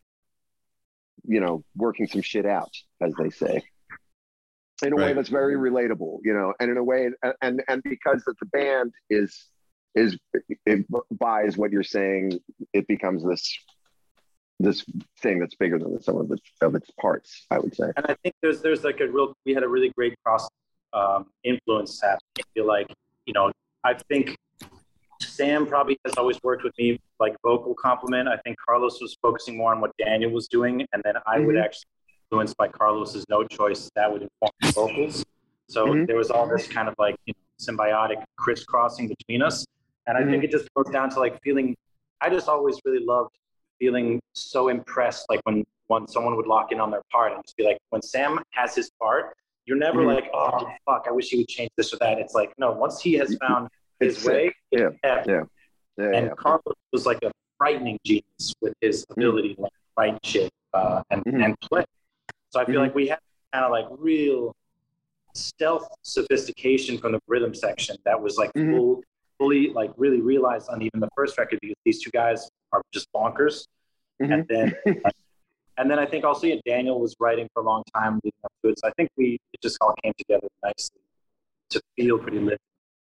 [SPEAKER 1] you know, working some shit out, as they say, in a
[SPEAKER 3] Right.
[SPEAKER 1] way that's very relatable, you know, and in a way, and and because that the band is is it buys what you're saying, it becomes this this thing that's bigger than the sum of its of its parts, I would say.
[SPEAKER 2] And I think there's there's like a real we had a really great cross um, influence happening. I feel like, you know, I think Sam probably has always worked with me like vocal complement. I think Carlos was focusing more on what Daniel was doing, and then I
[SPEAKER 1] Mm-hmm.
[SPEAKER 2] would actually be influenced by Carlos's note choice that would inform the vocals. So
[SPEAKER 1] Mhm.
[SPEAKER 2] there was all this kind of like, you know, symbiotic crisscrossing between us. And I think it just goes down to like feeling, I just always really loved feeling so impressed, like when when someone would lock in on their part and just be like, when Sam has his part, you're never
[SPEAKER 1] Mhm.
[SPEAKER 2] like, oh fuck, I wish he would change this or that. It's like, no, once he has found his
[SPEAKER 1] It's
[SPEAKER 2] way,
[SPEAKER 1] sick. Yeah.
[SPEAKER 2] it's epic.
[SPEAKER 1] Yeah. Yeah.
[SPEAKER 2] And
[SPEAKER 1] yeah.
[SPEAKER 2] Carlos was like a frightening genius with his ability to like write shit uh, and
[SPEAKER 1] Mhm.
[SPEAKER 2] and play. So I feel
[SPEAKER 1] Mhm.
[SPEAKER 2] like we had kind of like real stealth sophistication from the rhythm section that was like
[SPEAKER 1] Mhm.
[SPEAKER 2] full, fully like really realized on even the first record, because these two guys are just bonkers.
[SPEAKER 1] Mhm.
[SPEAKER 2] And then and then I think also yeah, Daniel was writing for a long time leading up to it. So I think we it just all came together nicely to feel pretty lit.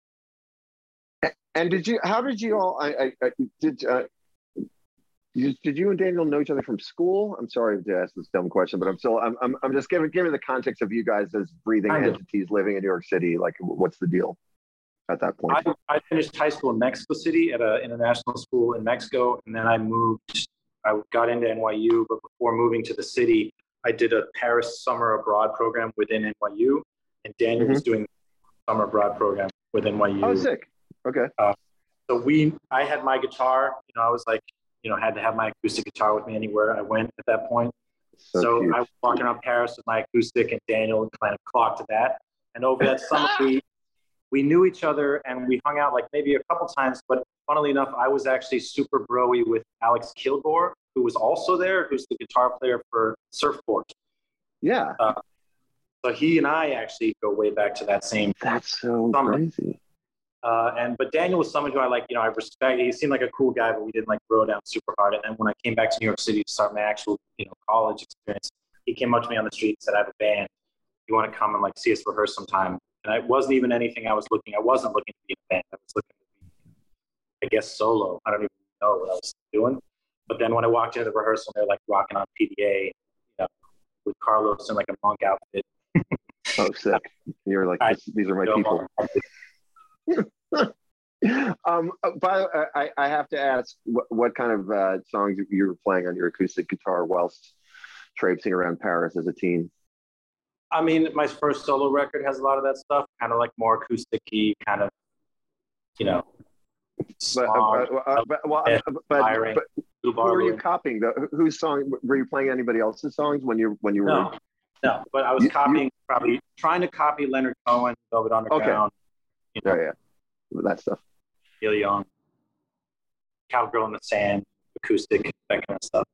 [SPEAKER 1] And did you? How did you all? I, I, I did. Uh, you, did you and Daniel know each other from school? I'm sorry to ask this dumb question, but I'm still. I'm. I'm, I'm just giving giving the context of you guys as breathing
[SPEAKER 2] Kind of.
[SPEAKER 1] entities living in New York City. Like, what's the deal at that point?
[SPEAKER 2] I, I finished high school in Mexico City at an international school in Mexico, and then I moved. I got into N Y U, but before moving to the city, I did a Paris summer abroad program within N Y U, and Daniel
[SPEAKER 1] Mhm.
[SPEAKER 2] was doing the summer abroad program with N Y U.
[SPEAKER 1] Oh, sick. Okay.
[SPEAKER 2] So we, I had my guitar. You know, I was like, you know, had to have my acoustic guitar with me anywhere I went at that point.
[SPEAKER 1] So,
[SPEAKER 2] So
[SPEAKER 1] cute.
[SPEAKER 2] I was walking around Paris with my acoustic, and Daniel kind of clocked to that. And over that summer, we we knew each other, and we hung out like maybe a couple times. But funnily enough, I was actually super broy with Alex Kilgore, who was also there, who's the guitar player for Surfboard.
[SPEAKER 1] Yeah.
[SPEAKER 2] Uh, so he and I actually go way back to that same.
[SPEAKER 1] That's so
[SPEAKER 2] summer.
[SPEAKER 1] crazy.
[SPEAKER 2] Uh, and but Daniel was someone who I like, you know, I respect. He seemed like a cool guy, but we didn't like bro down super hard. And then when I came back to New York City to start my actual, you know, college experience, he came up to me on the street and said, "I have a band. You want to come and like see us rehearse sometime?" And it wasn't even anything I was looking. I wasn't looking to be in a band. I was looking to be, I guess, solo. I don't even know what I was doing. But then when I walked into the rehearsal, they're like rocking on P D A, you know, with Carlos in like a monk outfit.
[SPEAKER 1] Oh, sick. You're like,
[SPEAKER 2] I-
[SPEAKER 1] this, these are my people. um, by I, I have to ask, what, what kind of uh, songs you were playing on your acoustic guitar whilst traipsing around Paris as a teen?
[SPEAKER 2] I mean, my first solo record has a lot of that stuff, kind of like more acoustic-y, kind of, you know,
[SPEAKER 1] But, uh,
[SPEAKER 2] song,
[SPEAKER 1] uh, uh, but, well,
[SPEAKER 2] yeah,
[SPEAKER 1] uh, but,
[SPEAKER 2] firing,
[SPEAKER 1] but
[SPEAKER 2] Lou
[SPEAKER 1] who were you
[SPEAKER 2] Barlow.
[SPEAKER 1] copying? The, whose song were you playing? Anybody else's songs when you when you were?
[SPEAKER 2] No, no, but I was
[SPEAKER 1] You-
[SPEAKER 2] copying, probably trying to copy Leonard Cohen, Velvet Underground, you know,
[SPEAKER 1] Yeah, yeah, that stuff.
[SPEAKER 2] Neil Young, Cowgirl in the Sand, acoustic, that kind of stuff.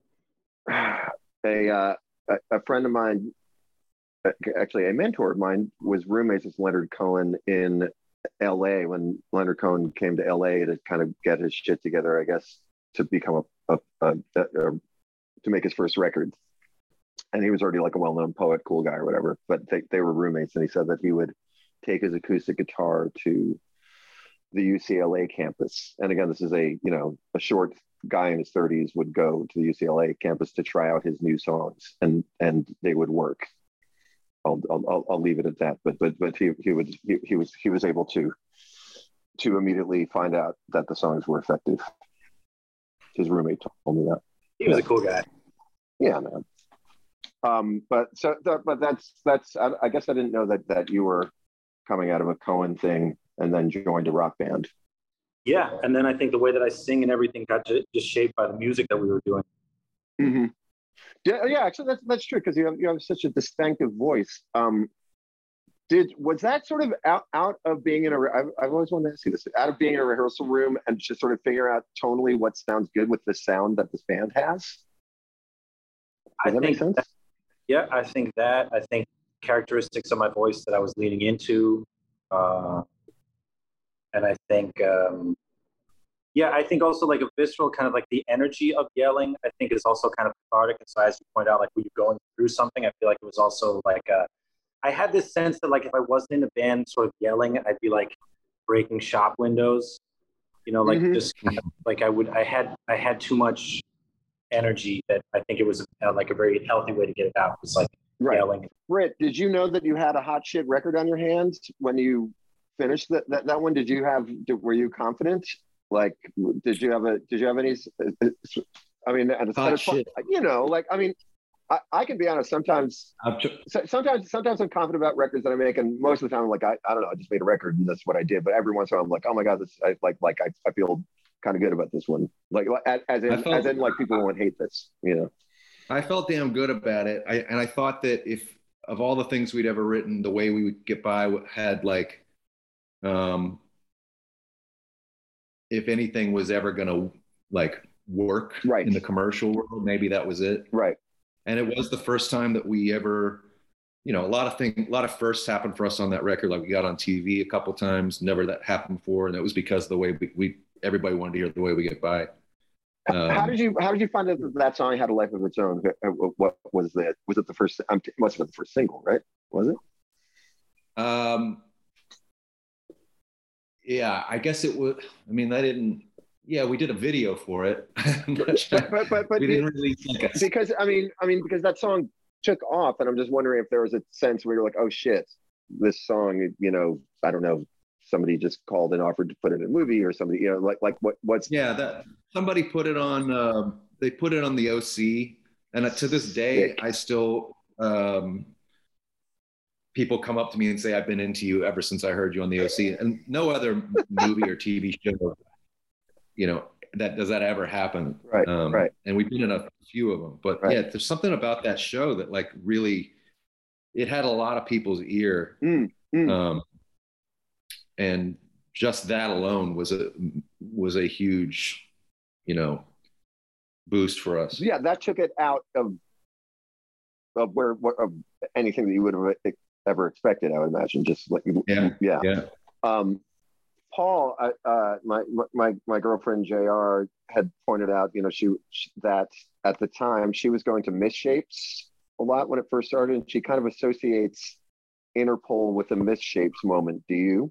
[SPEAKER 1] A uh, a, a friend of mine, actually a mentor of mine, was roommates with Leonard Cohen in L A when Leonard Cohen came to L A to kind of get his shit together, I guess, to become a, a, a, a, a to make his first record. And he was already like a well-known poet, cool guy or whatever. But they, they were roommates, and he said that he would take his acoustic guitar to the U C L A campus. And again, this is a you know a short guy in his thirties would go to the U C L A campus to try out his new songs, and and they would work. I'll I'll, I'll leave it at that. But but but he he would he, he was he was able to to immediately find out that the songs were effective. His roommate told me that.
[SPEAKER 2] He was a cool guy.
[SPEAKER 1] Yeah, man. Um, but so but that's that's I, I guess I didn't know that that you were coming out of a Cohen thing and then joined a rock band.
[SPEAKER 2] Yeah, and then I think the way that I sing and everything got ju- just shaped by the music that we were doing.
[SPEAKER 1] Mm-hmm. Yeah, yeah, actually, that's that's true because you have you have such a distinctive voice. Um, did was that sort of out, out of being in a? I've, I've always wanted to ask you this: out of being in a rehearsal room and just sort of figure out tonally what sounds good with the sound that this band has. Does
[SPEAKER 2] I
[SPEAKER 1] that
[SPEAKER 2] think
[SPEAKER 1] make sense?
[SPEAKER 2] that- yeah, I think that. I think characteristics of my voice that I was leaning into. Uh, and I think, um, yeah, I think also like a visceral kind of like the energy of yelling, I think is also kind of cathartic. And so as you point out, like when you're going through something, I feel like it was also like, uh, I had this sense that like if I wasn't in a band sort of yelling, I'd be like breaking shop windows, you know, like
[SPEAKER 1] Mhm.
[SPEAKER 2] just kind of, like I would, I had, I had too much energy that I think it was uh, like a very healthy way to get it out. It's like
[SPEAKER 1] Right.
[SPEAKER 2] yelling.
[SPEAKER 1] Britt, did you know that you had a hot shit record on your hands when you finished that that, that one? Did you have? Did, were you confident? Like, did you have a? Did you have any? I mean, and it's,
[SPEAKER 3] Hot
[SPEAKER 1] it's fun-
[SPEAKER 3] shit.
[SPEAKER 1] you know, like I mean, I, I can be honest. Sometimes,
[SPEAKER 3] I'm tr-
[SPEAKER 1] so, sometimes, sometimes I'm confident about records that I make, and most of the time I'm like, I, I don't know, I just made a record and that's what I did. But every once in a while, I'm like, oh my god, this, I like, like I, I feel kind of good about this one. Like, as, as in,
[SPEAKER 3] felt,
[SPEAKER 1] as in, like people won't hate this, you know?
[SPEAKER 3] I felt damn good about it. I, and I thought that if, of all the things we'd ever written, the way we would get by had like, um, if anything was ever going to like work
[SPEAKER 1] right.
[SPEAKER 3] in the commercial world, maybe that was it.
[SPEAKER 1] Right.
[SPEAKER 3] And it was the first time that we ever, you know, a lot of things, a lot of firsts happened for us on that record. Like we got on T V a couple times, never that happened before. And it was because of the way we, we everybody wanted to hear the way we get by. Um, how
[SPEAKER 1] did you, how did you find out that that song had a life of its own? What was that? Was it the first, it must have been the first single, right? Was it?
[SPEAKER 3] Um, yeah, I guess it was, I mean, I didn't, yeah, we did a video for it.
[SPEAKER 1] but, but, but, but
[SPEAKER 3] we didn't really
[SPEAKER 1] because I mean, I mean, because that song took off, and I'm just wondering if there was a sense where you're like, oh shit, this song, you know, I don't know, somebody just called and offered to put it in a movie, or somebody, you know, like, like what, what's
[SPEAKER 3] yeah, that somebody put it on, uh, they put it on the O C, and to this day, I still, um, people come up to me and say, I've been into you ever since I heard you on the O C, and no other movie or T V show, you know, that does that ever happen.
[SPEAKER 1] Right.
[SPEAKER 3] Um,
[SPEAKER 1] right.
[SPEAKER 3] And we've been in a few of them, but right. yeah, there's something about that show that like really, it had a lot of people's ear.
[SPEAKER 1] Mm, mm.
[SPEAKER 3] Um, and just that alone was a, was a huge, you know, boost for us.
[SPEAKER 1] Yeah. That took it out of, of where, of anything that you would have ever expected, I would imagine. Just like,
[SPEAKER 3] yeah.
[SPEAKER 1] Yeah.
[SPEAKER 3] yeah.
[SPEAKER 1] Um, Paul, uh, my, my, my girlfriend J R had pointed out, you know, she, she, that at the time she was going to Misshapes a lot when it first started, and she kind of associates Interpol with the Misshapes moment. Do you?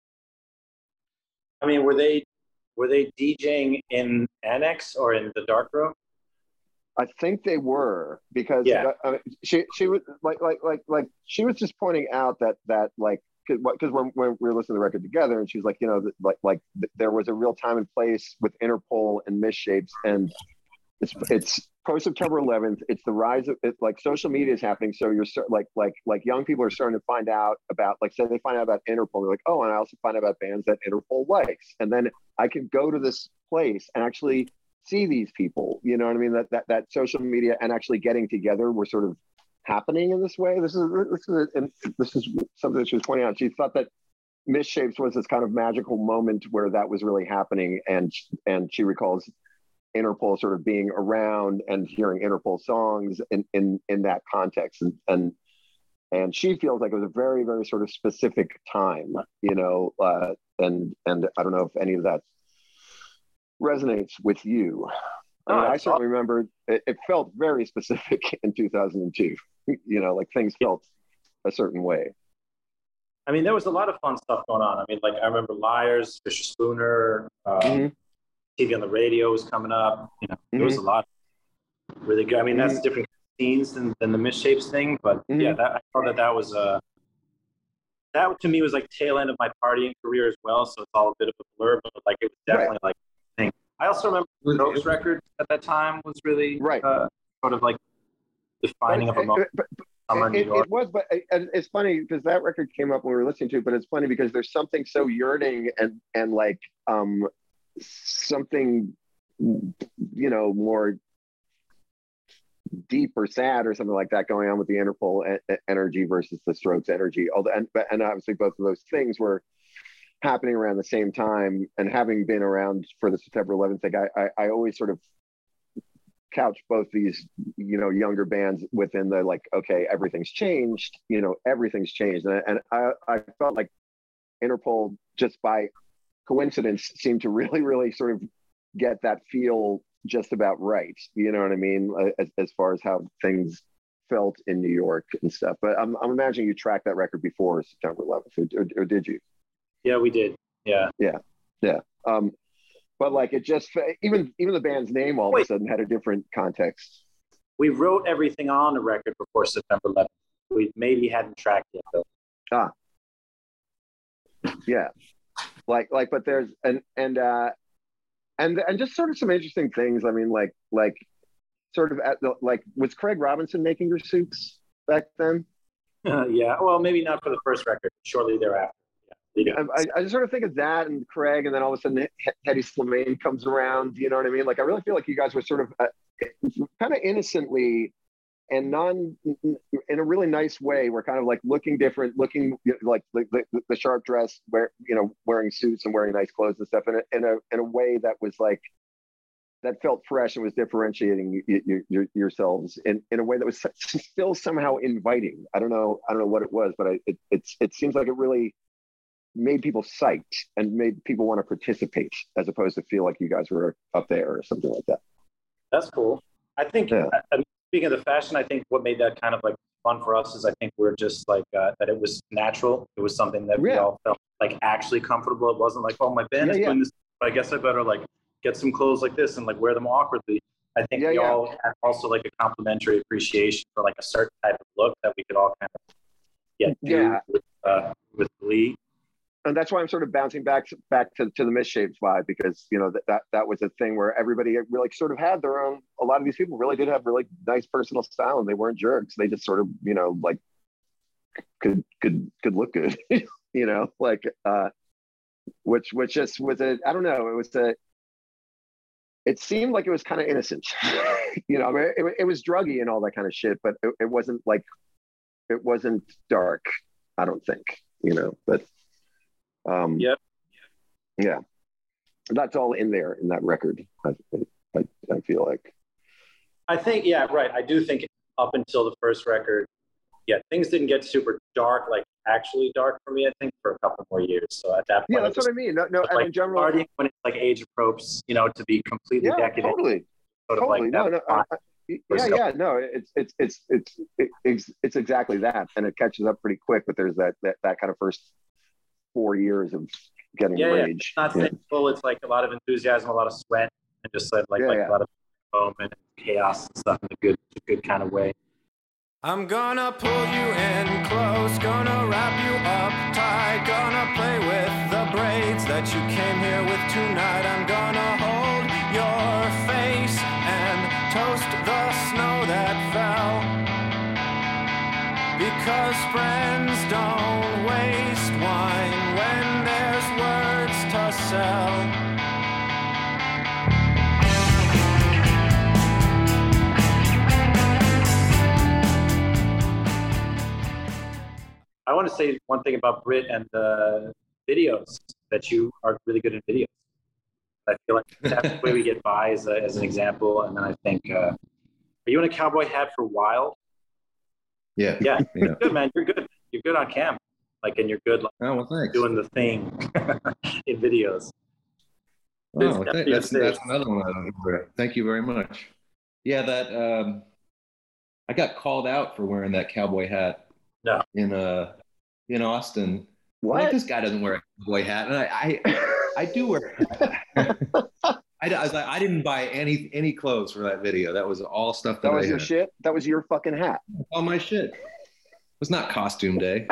[SPEAKER 2] I mean, were they, were they DJing in Annex or in the dark room?
[SPEAKER 1] I think they were, because
[SPEAKER 2] yeah.
[SPEAKER 1] uh, she, she was like, like, like, like, she was just pointing out that, that like, because when, when we were listening to the record together, and she was like, you know, like like there was a real time and place with Interpol and Misshapes, and it's it's post September eleventh. It's the rise of it, like social media is happening. So you're like like like young people are starting to find out about, like, say they find out about Interpol, they're like, oh, and I also find out about bands that Interpol likes, and then I could go to this place and actually see these people. You know what I mean? That that that social media and actually getting together were sort of happening in this way. This is this is and this is something that she was pointing out. She thought that Misshapes was this kind of magical moment where that was really happening, and and she recalls Interpol sort of being around and hearing Interpol songs in in in that context, and and and she feels like it was a very very sort of specific time, you know, uh, and and I don't know if any of that resonates with you. I mean, I certainly remember it, it felt very specific in two thousand two. You know, like things felt a certain way.
[SPEAKER 2] I mean, there was a lot of fun stuff going on. I mean, like I remember Liars, Fisher Spooner, um, mm-hmm. T V on the radio was coming up. You know, there mm-hmm. was a lot of really good. I mean, that's mm-hmm. different scenes than, than the Misshapes thing, but mm-hmm. yeah, that, I thought that that was uh, that to me was like tail end of my partying career as well. So it's all a bit of a blur, but like it was definitely right. like a thing. I also remember the Strokes record at that time was really
[SPEAKER 1] right.
[SPEAKER 2] uh, sort of like defining
[SPEAKER 1] but,
[SPEAKER 2] of a moment.
[SPEAKER 1] But, but,
[SPEAKER 2] summer in New
[SPEAKER 1] it,
[SPEAKER 2] York.
[SPEAKER 1] it was, but and it's funny because that record came up when we were listening to it, but it's funny because there's something so yearning and and like um something, you know, more deep or sad or something like that going on with the Interpol e- energy versus the Strokes energy. Although and and obviously both of those things were happening around the same time, and having been around for the September eleventh thing, I, I, I always sort of couch both these, you know, younger bands within the like, okay, everything's changed, you know, everything's changed. And, and I, I felt like Interpol, just by coincidence, seemed to really, really sort of get that feel just about right. You know what I mean? As, as far as how things felt in New York and stuff. But I'm, I'm imagining you tracked that record before September eleventh, or, or, or did you?
[SPEAKER 2] Yeah, we did. Yeah.
[SPEAKER 1] Yeah. Yeah. Um, but like it just, even even the band's name all Wait. of a sudden had a different context.
[SPEAKER 2] We wrote everything on the record before September eleventh. We maybe hadn't tracked it though.
[SPEAKER 1] Ah. Yeah. Like, like, but there's, and, and, uh, and, and just sort of some interesting things. I mean, like, like sort of at the, like, was Craig Robinson making your suits back then?
[SPEAKER 2] Uh, yeah. Well, maybe not for the first record, shortly thereafter.
[SPEAKER 1] I, I just sort of think of that and Craig, and then all of a sudden Hedy Slimane comes around. You know what I mean? Like, I really feel like you guys were sort of uh, kind of innocently and non in a really nice way. We're kind of like looking different, looking like the, the, the sharp dress, where you know, wearing suits and wearing nice clothes and stuff, in a in a in a way that was like that felt fresh and was differentiating y- y- y- yourselves in, in a way that was still somehow inviting. I don't know, I don't know what it was, but I, it it's it seems like it really made people psyched and made people want to participate, as opposed to feel like you guys were up there or something like that.
[SPEAKER 2] That's cool. I think,
[SPEAKER 1] Yeah.
[SPEAKER 2] I mean, speaking of the fashion, I think what made that kind of like fun for us is I think we're just like, uh, that it was natural. It was something that we
[SPEAKER 1] Yeah.
[SPEAKER 2] all felt like actually comfortable. It wasn't like, oh, my band
[SPEAKER 1] Yeah,
[SPEAKER 2] is
[SPEAKER 1] yeah.
[SPEAKER 2] doing this. I guess I better like get some clothes like this and like wear them awkwardly. I think
[SPEAKER 1] Yeah,
[SPEAKER 2] we
[SPEAKER 1] yeah.
[SPEAKER 2] all had also like a complimentary appreciation for like a certain type of look that we could all kind of yeah, do
[SPEAKER 1] Yeah.
[SPEAKER 2] with, uh, with Glee.
[SPEAKER 1] And that's why I'm sort of bouncing back back to, to the Misshapes vibe, because you know that, that that was a thing where everybody really sort of had their own. A lot of these people really did have really nice personal style, and they weren't jerks. They just sort of, you know, like could could could look good, you know, like uh, which which just was a I don't know. It was a. It seemed like it was kind of innocent, you know. I mean, it, it was druggy and all that kind of shit, but it, it wasn't like it wasn't dark. I don't think, you know, but. Um,
[SPEAKER 2] Yep.
[SPEAKER 1] Yeah, that's all in there in that record. I, I, I feel like.
[SPEAKER 2] I think, yeah, right. I do think up until the first record, yeah, things didn't get super dark, like actually dark for me, I think, for a couple more years. So at that point,
[SPEAKER 1] Yeah, that's what I mean. No, no,
[SPEAKER 2] like
[SPEAKER 1] in general.
[SPEAKER 2] starting when it's like age appropriate, you know, to be completely
[SPEAKER 1] Yeah,
[SPEAKER 2] decadent.
[SPEAKER 1] totally,
[SPEAKER 2] Sort of
[SPEAKER 1] totally.
[SPEAKER 2] like
[SPEAKER 1] No,
[SPEAKER 2] that
[SPEAKER 1] no. I, I, yeah, yeah. No, it's it's it's it's it's it's exactly that, and it catches up pretty quick. But there's that that that kind of first four years of getting
[SPEAKER 2] yeah,
[SPEAKER 1] rage.
[SPEAKER 2] yeah. It's not
[SPEAKER 1] Yeah.
[SPEAKER 2] simple. It's like a lot of enthusiasm, a lot of sweat, and just like like,
[SPEAKER 1] Yeah,
[SPEAKER 2] like
[SPEAKER 1] yeah.
[SPEAKER 2] a lot of foam and chaos and stuff in a good a good kind of way.
[SPEAKER 5] I'm gonna pull you in close, gonna wrap you up tight, gonna play with the braids that you came here with tonight. I'm gonna hold your face and toast the snow that fell, because friends don't waste wine when there's words to sell.
[SPEAKER 2] I want to say one thing about Brit and the videos, that you are really good at videos. I feel like that's the way we get by as, a, as an example. And then I think, uh, are you in a cowboy hat for Wild?
[SPEAKER 3] Yeah.
[SPEAKER 2] Yeah,
[SPEAKER 3] Yeah.
[SPEAKER 2] you're good, man. You're good. You're good on cam. Like, and you're good like,
[SPEAKER 3] Oh, well, thanks.
[SPEAKER 2] doing the thing in videos.
[SPEAKER 3] Oh,
[SPEAKER 2] It's
[SPEAKER 3] th- that's
[SPEAKER 2] definitely
[SPEAKER 3] that's another one. I remember. Thank you very much. Yeah, that um, I got called out for wearing that cowboy hat
[SPEAKER 2] No.
[SPEAKER 3] in uh in Austin.
[SPEAKER 1] What?
[SPEAKER 3] Like, this guy doesn't wear a cowboy hat, and I I, I do wear. I, I was like, I didn't buy any any clothes for that video. That was all stuff that,
[SPEAKER 1] That was
[SPEAKER 3] I
[SPEAKER 1] your
[SPEAKER 3] had.
[SPEAKER 1] shit. That was your fucking hat.
[SPEAKER 3] All my shit. It was not costume day.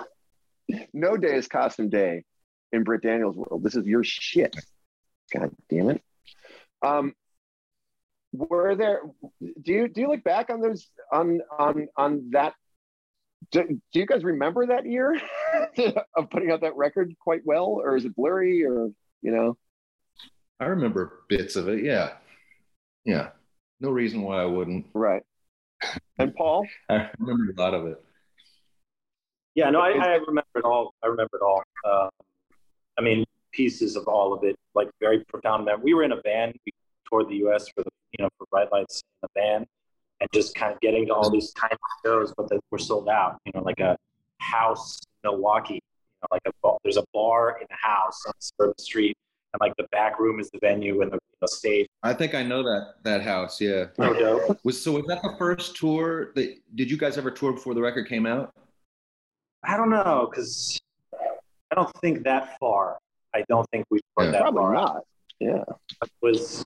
[SPEAKER 1] No day is costume day in Britt Daniels' world. This is your shit. God damn it. Um, were there? Do you do you look back on those on on on that? Do, do you guys remember that year of putting out that record quite well, or is it blurry, or you know?
[SPEAKER 3] I remember bits of it. Yeah, yeah. No reason why I wouldn't.
[SPEAKER 1] Right. And Paul?
[SPEAKER 3] I remember a lot of it.
[SPEAKER 2] Yeah, no, I, I remember it all. I remember it all. Uh, I mean, pieces of all of it, like very profound memory. We were in a van. We toured the U S for the, you know, for Bright Lights in the van, and just kind of getting to all these tiny shows, but that were sold out. You know, like a house in Milwaukee. You know, like a bar. There's a bar in a house on suburban street, and like the back room is the venue and the, you know, stage.
[SPEAKER 3] I think I know that that house. Yeah.
[SPEAKER 2] So dope.
[SPEAKER 3] Was so was that the first tour? That, did you guys ever tour before the record came out?
[SPEAKER 2] I don't know, because I don't think that far. I don't think we've put
[SPEAKER 3] Yeah.
[SPEAKER 2] that
[SPEAKER 1] Probably
[SPEAKER 2] far.
[SPEAKER 1] not. Yeah.
[SPEAKER 2] It was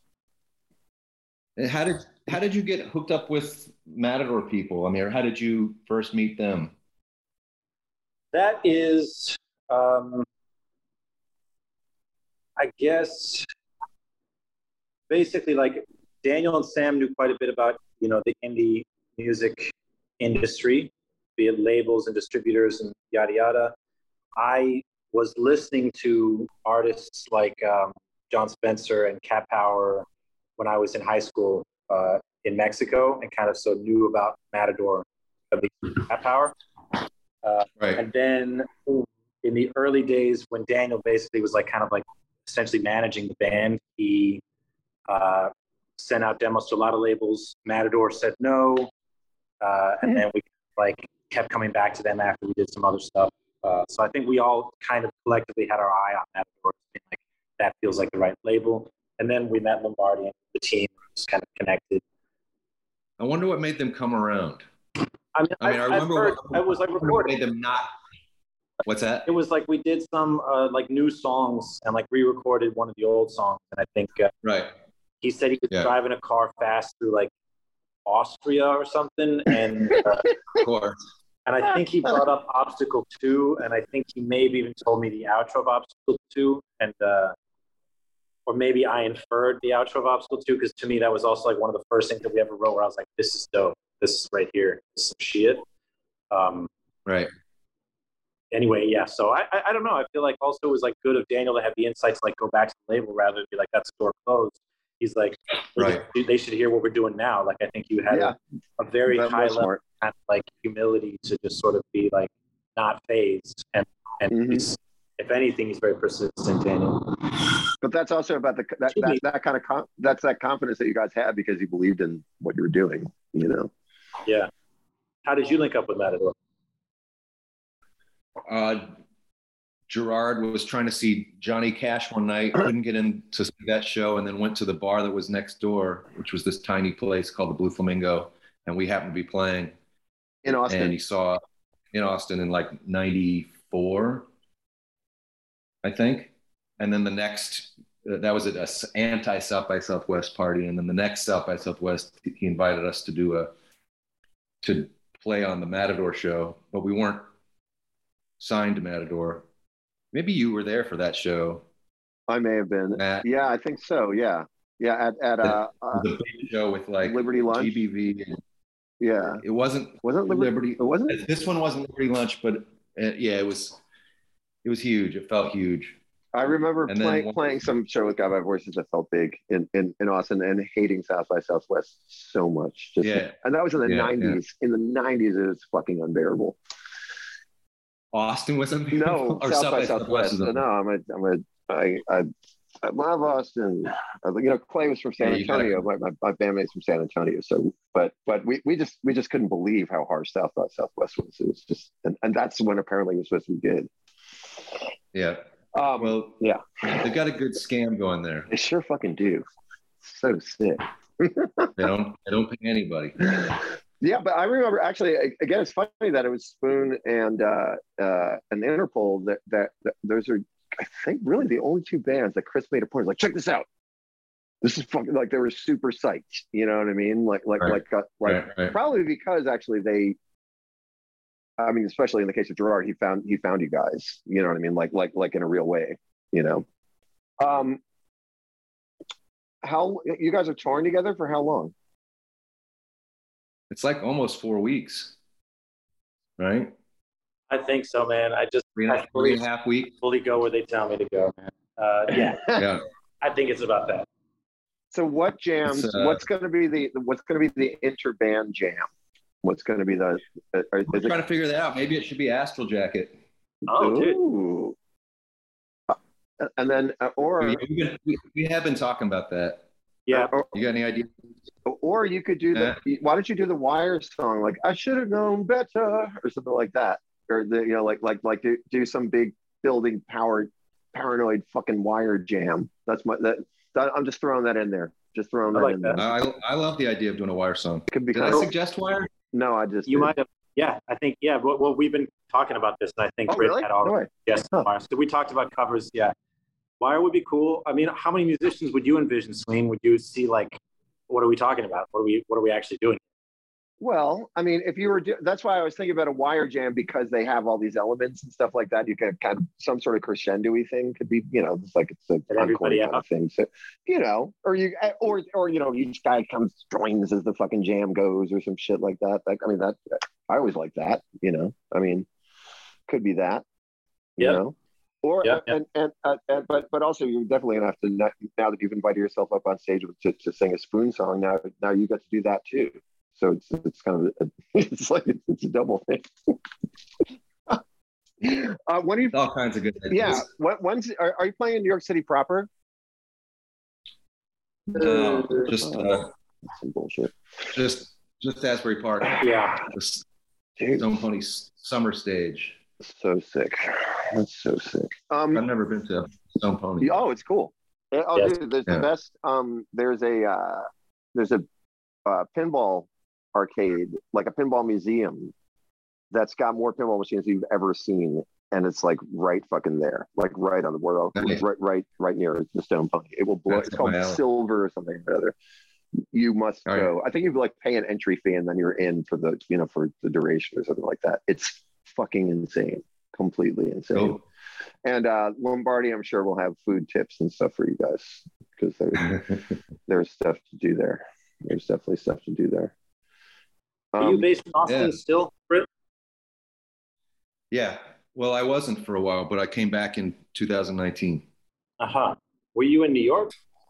[SPEAKER 3] And how did how did you get hooked up with Matador people? I mean, or how did you first meet them?
[SPEAKER 2] that is, um, I guess, basically like Daniel and Sam knew quite a bit about, you know, the indie music industry, be it labels and distributors and yada yada. I was listening to artists like um, John Spencer and Cat Power when I was in high school uh, in Mexico, and kind of so knew about Matador, at least Cat Power. Uh,
[SPEAKER 3] Right.
[SPEAKER 2] And then in the early days when Daniel basically was like kind of like essentially managing the band, he uh, sent out demos to a lot of labels. Matador said no, uh, and then we like kept coming back to them after we did some other stuff. Uh, so I think we all kind of collectively had our eye on Matador, being like that feels like the right label. And then we met Lombardi and the team just kind of connected.
[SPEAKER 3] I wonder what made them come around.
[SPEAKER 2] I mean,
[SPEAKER 3] I mean, I
[SPEAKER 2] I've
[SPEAKER 3] remember
[SPEAKER 2] heard,
[SPEAKER 3] what,
[SPEAKER 2] I was like
[SPEAKER 3] what
[SPEAKER 2] recording.
[SPEAKER 3] made them not. What's that?
[SPEAKER 2] It was like we did some uh, like new songs and like re-recorded one of the old songs. And I think uh,
[SPEAKER 3] Right.
[SPEAKER 2] he said he was
[SPEAKER 3] Yeah.
[SPEAKER 2] driving a car fast through like Austria or something, and uh,
[SPEAKER 3] Of course.
[SPEAKER 2] and I think he brought up Obstacle Two, and I think he maybe even told me the outro of Obstacle Two, and uh, or maybe I inferred the outro of Obstacle Two, because to me that was also like one of the first things that we ever wrote, where I was like, this is dope, this is right here, this is some shit. Um,
[SPEAKER 3] Right.
[SPEAKER 2] anyway, yeah. So I, I I don't know. I feel like also it was like good of Daniel to have the insights, like go back to the label rather than be like that store closed. He's like, they,
[SPEAKER 3] Right.
[SPEAKER 2] should, they should hear what we're doing now. Like I think you had
[SPEAKER 1] Yeah.
[SPEAKER 2] a, a very
[SPEAKER 1] That
[SPEAKER 2] high
[SPEAKER 1] was
[SPEAKER 2] level
[SPEAKER 1] smart.
[SPEAKER 2] kind of like humility to just sort of be like not phased, and and
[SPEAKER 1] Mhm.
[SPEAKER 2] he's, if anything, he's very persistent, Daniel.
[SPEAKER 1] But that's also about the that that, that kind of com- that's that confidence that you guys had because you believed in what you were doing. You know.
[SPEAKER 2] Yeah. How did you link up with Matador?
[SPEAKER 3] Uh, Gerard was trying to see Johnny Cash one night, couldn't get in to see that show, and then went to the bar that was next door, which was this tiny place called the Blue Flamingo, and we happened to be playing.
[SPEAKER 1] In Austin.
[SPEAKER 3] And he saw in Austin in like ninety-four, I think. And then the next, uh, that was an anti-South by Southwest party. And then the next South by Southwest, he invited us to do a, to play on the Matador show, but we weren't signed to Matador. Maybe you were there for that show.
[SPEAKER 1] I may have been.
[SPEAKER 3] Matt.
[SPEAKER 1] Yeah, I think so. Yeah. Yeah. At, at uh, uh
[SPEAKER 3] The big show with like
[SPEAKER 1] Liberty Lunch.
[SPEAKER 3] G B V. And
[SPEAKER 1] yeah.
[SPEAKER 3] it wasn't
[SPEAKER 1] Wasn't Liberty,
[SPEAKER 3] Liberty.
[SPEAKER 1] It wasn't it?
[SPEAKER 3] This one wasn't Liberty Lunch, but uh, yeah, it was. It was huge. It felt huge.
[SPEAKER 1] I remember
[SPEAKER 3] And then
[SPEAKER 1] playing
[SPEAKER 3] one-
[SPEAKER 1] playing some show with Guy by Voices that felt big in, in, in Austin, and hating South by Southwest so much. Just
[SPEAKER 3] Yeah.
[SPEAKER 1] and that was in the
[SPEAKER 3] Yeah,
[SPEAKER 1] nineties. In the nineties, it was fucking unbearable.
[SPEAKER 3] Austin was in
[SPEAKER 1] No,
[SPEAKER 3] or
[SPEAKER 1] South by Southwest.
[SPEAKER 3] was
[SPEAKER 1] No,
[SPEAKER 3] in-
[SPEAKER 1] I'm a I'm a I I, I love Austin. I, you know, Clay was from San
[SPEAKER 3] Yeah, you gotta-
[SPEAKER 1] Antonio. My, my my bandmate's from San Antonio. So, but but we, we just we just couldn't believe how harsh South by Southwest was. It was just, and, and that's when apparently it was supposed to be good.
[SPEAKER 3] Yeah.
[SPEAKER 1] Um,
[SPEAKER 3] Well,
[SPEAKER 1] yeah,
[SPEAKER 3] they got a good scam going there.
[SPEAKER 1] they sure fucking do. So sick.
[SPEAKER 3] They don't. They don't pay anybody.
[SPEAKER 1] Yeah, but I remember actually. Again, it's funny that it was Spoon and uh, uh, and Interpol. That, that that those are, I think, really the only two bands that Chris made a point. Like, check this out. This is fucking like they were super psyched. You know what I mean? Like like
[SPEAKER 3] Right.
[SPEAKER 1] like uh, like
[SPEAKER 3] Right, right.
[SPEAKER 1] probably because actually they. I mean, especially in the case of Gerard, he found he found you guys. You know what I mean? Like like like in a real way. You know. Um. How you guys are touring together for how long?
[SPEAKER 3] It's like almost four weeks, right?
[SPEAKER 2] I think so, man. I just
[SPEAKER 3] Three and,
[SPEAKER 2] I
[SPEAKER 3] a, three and a half weeks.
[SPEAKER 2] fully go where they tell me to go, man. Uh, yeah,
[SPEAKER 3] Yeah.
[SPEAKER 2] I think it's about that.
[SPEAKER 1] So what jams?
[SPEAKER 3] It's, uh,
[SPEAKER 1] what's going to be the what's going to be the interband jam? What's going to be the? Uh, is
[SPEAKER 3] We're
[SPEAKER 1] it,
[SPEAKER 3] trying to figure that out. Maybe it should be Astral Jacket.
[SPEAKER 2] Oh, dude.
[SPEAKER 1] Ooh. Uh, and then, uh, or
[SPEAKER 3] We, we've been, we, we have been talking about that.
[SPEAKER 2] Yeah.
[SPEAKER 1] or,
[SPEAKER 3] You got any idea?
[SPEAKER 1] or you could do the. Why don't you do the Wire song? Like I should have known better, or something like that, or the you know like like like do, do some big building power paranoid fucking Wire jam. That's my that. that I'm just throwing that in there. Just throwing
[SPEAKER 2] I
[SPEAKER 1] that
[SPEAKER 2] like
[SPEAKER 1] in
[SPEAKER 2] that.
[SPEAKER 1] there.
[SPEAKER 3] I I love the idea of doing a Wire song.
[SPEAKER 1] Could be
[SPEAKER 3] Did
[SPEAKER 1] kind
[SPEAKER 3] I
[SPEAKER 1] of.
[SPEAKER 3] suggest Wire?
[SPEAKER 1] No, I just.
[SPEAKER 2] You
[SPEAKER 1] did.
[SPEAKER 2] might have. Yeah, I think. Yeah. Well, well we've been talking about this, and I think
[SPEAKER 1] Oh
[SPEAKER 2] Rick
[SPEAKER 1] really?
[SPEAKER 2] had
[SPEAKER 1] No
[SPEAKER 2] already
[SPEAKER 1] way.
[SPEAKER 2] suggested
[SPEAKER 1] Huh.
[SPEAKER 2] Wire. So we talked about covers. Yeah. Wire would be cool. I mean, how many musicians would you envision, Celine? Would you see like, what are we talking about? What are we? What are we actually doing?
[SPEAKER 1] Well, I mean, if you were, do- that's why I was thinking about a Wire jam because they have all these elements and stuff like that. You could kind of some sort of crescendo-y thing could be, you know, it's like it's a
[SPEAKER 2] Get everybody
[SPEAKER 1] encore kind of thing. So, you know, or you, or or you know, each guy comes joins as the fucking jam goes or some shit like that. Like, I mean, that I always like that. You know, I mean, could be that. You
[SPEAKER 2] Yep.
[SPEAKER 1] know, Or
[SPEAKER 2] Yeah, yeah.
[SPEAKER 1] and and, uh, and but but also you're definitely gonna have to now, now that you've invited yourself up on stage to, to sing a spoon song. Now now you got to do that too. So it's it's kind of a, it's like it's, it's a double thing. uh, when are you?
[SPEAKER 3] All kinds of good ideas.
[SPEAKER 1] Yeah. What when's are, are you playing in New York City proper?
[SPEAKER 3] No, just uh,
[SPEAKER 1] Some bullshit.
[SPEAKER 3] just just Asbury Park.
[SPEAKER 2] Yeah.
[SPEAKER 3] Just
[SPEAKER 1] Dude,
[SPEAKER 3] Stone Pony summer stage.
[SPEAKER 1] so sick. That's so sick. Um,
[SPEAKER 3] I've never been to Stone Pony.
[SPEAKER 1] oh, it's cool. Oh,
[SPEAKER 2] Yes.
[SPEAKER 1] dude, there's
[SPEAKER 3] Yeah.
[SPEAKER 1] the best. Um, there's a uh, there's a uh, pinball arcade, like a pinball museum, that's got more pinball machines you've ever seen, and it's like right fucking there, like right on the border,
[SPEAKER 3] Nice.
[SPEAKER 1] right, right, right near the Stone Pony. It will blow.
[SPEAKER 3] That's
[SPEAKER 1] It's
[SPEAKER 3] up
[SPEAKER 1] called
[SPEAKER 3] my alley.
[SPEAKER 1] Silver or something or other. You must
[SPEAKER 3] All
[SPEAKER 1] go. I think you like pay an entry fee and then you're in for the you know for the duration or something like that. It's fucking insane, completely insane.
[SPEAKER 3] Cool.
[SPEAKER 1] And uh, Lombardi, I'm sure will have food tips and stuff for you guys because there's there's stuff to do there. There's definitely stuff to do there.
[SPEAKER 2] Are you
[SPEAKER 1] Um,
[SPEAKER 2] based in Austin
[SPEAKER 3] yeah.
[SPEAKER 2] still, Britt?
[SPEAKER 3] Yeah. Well, I wasn't for a while, but I came back in two thousand nineteen.
[SPEAKER 2] Uh-huh. Were you in New York?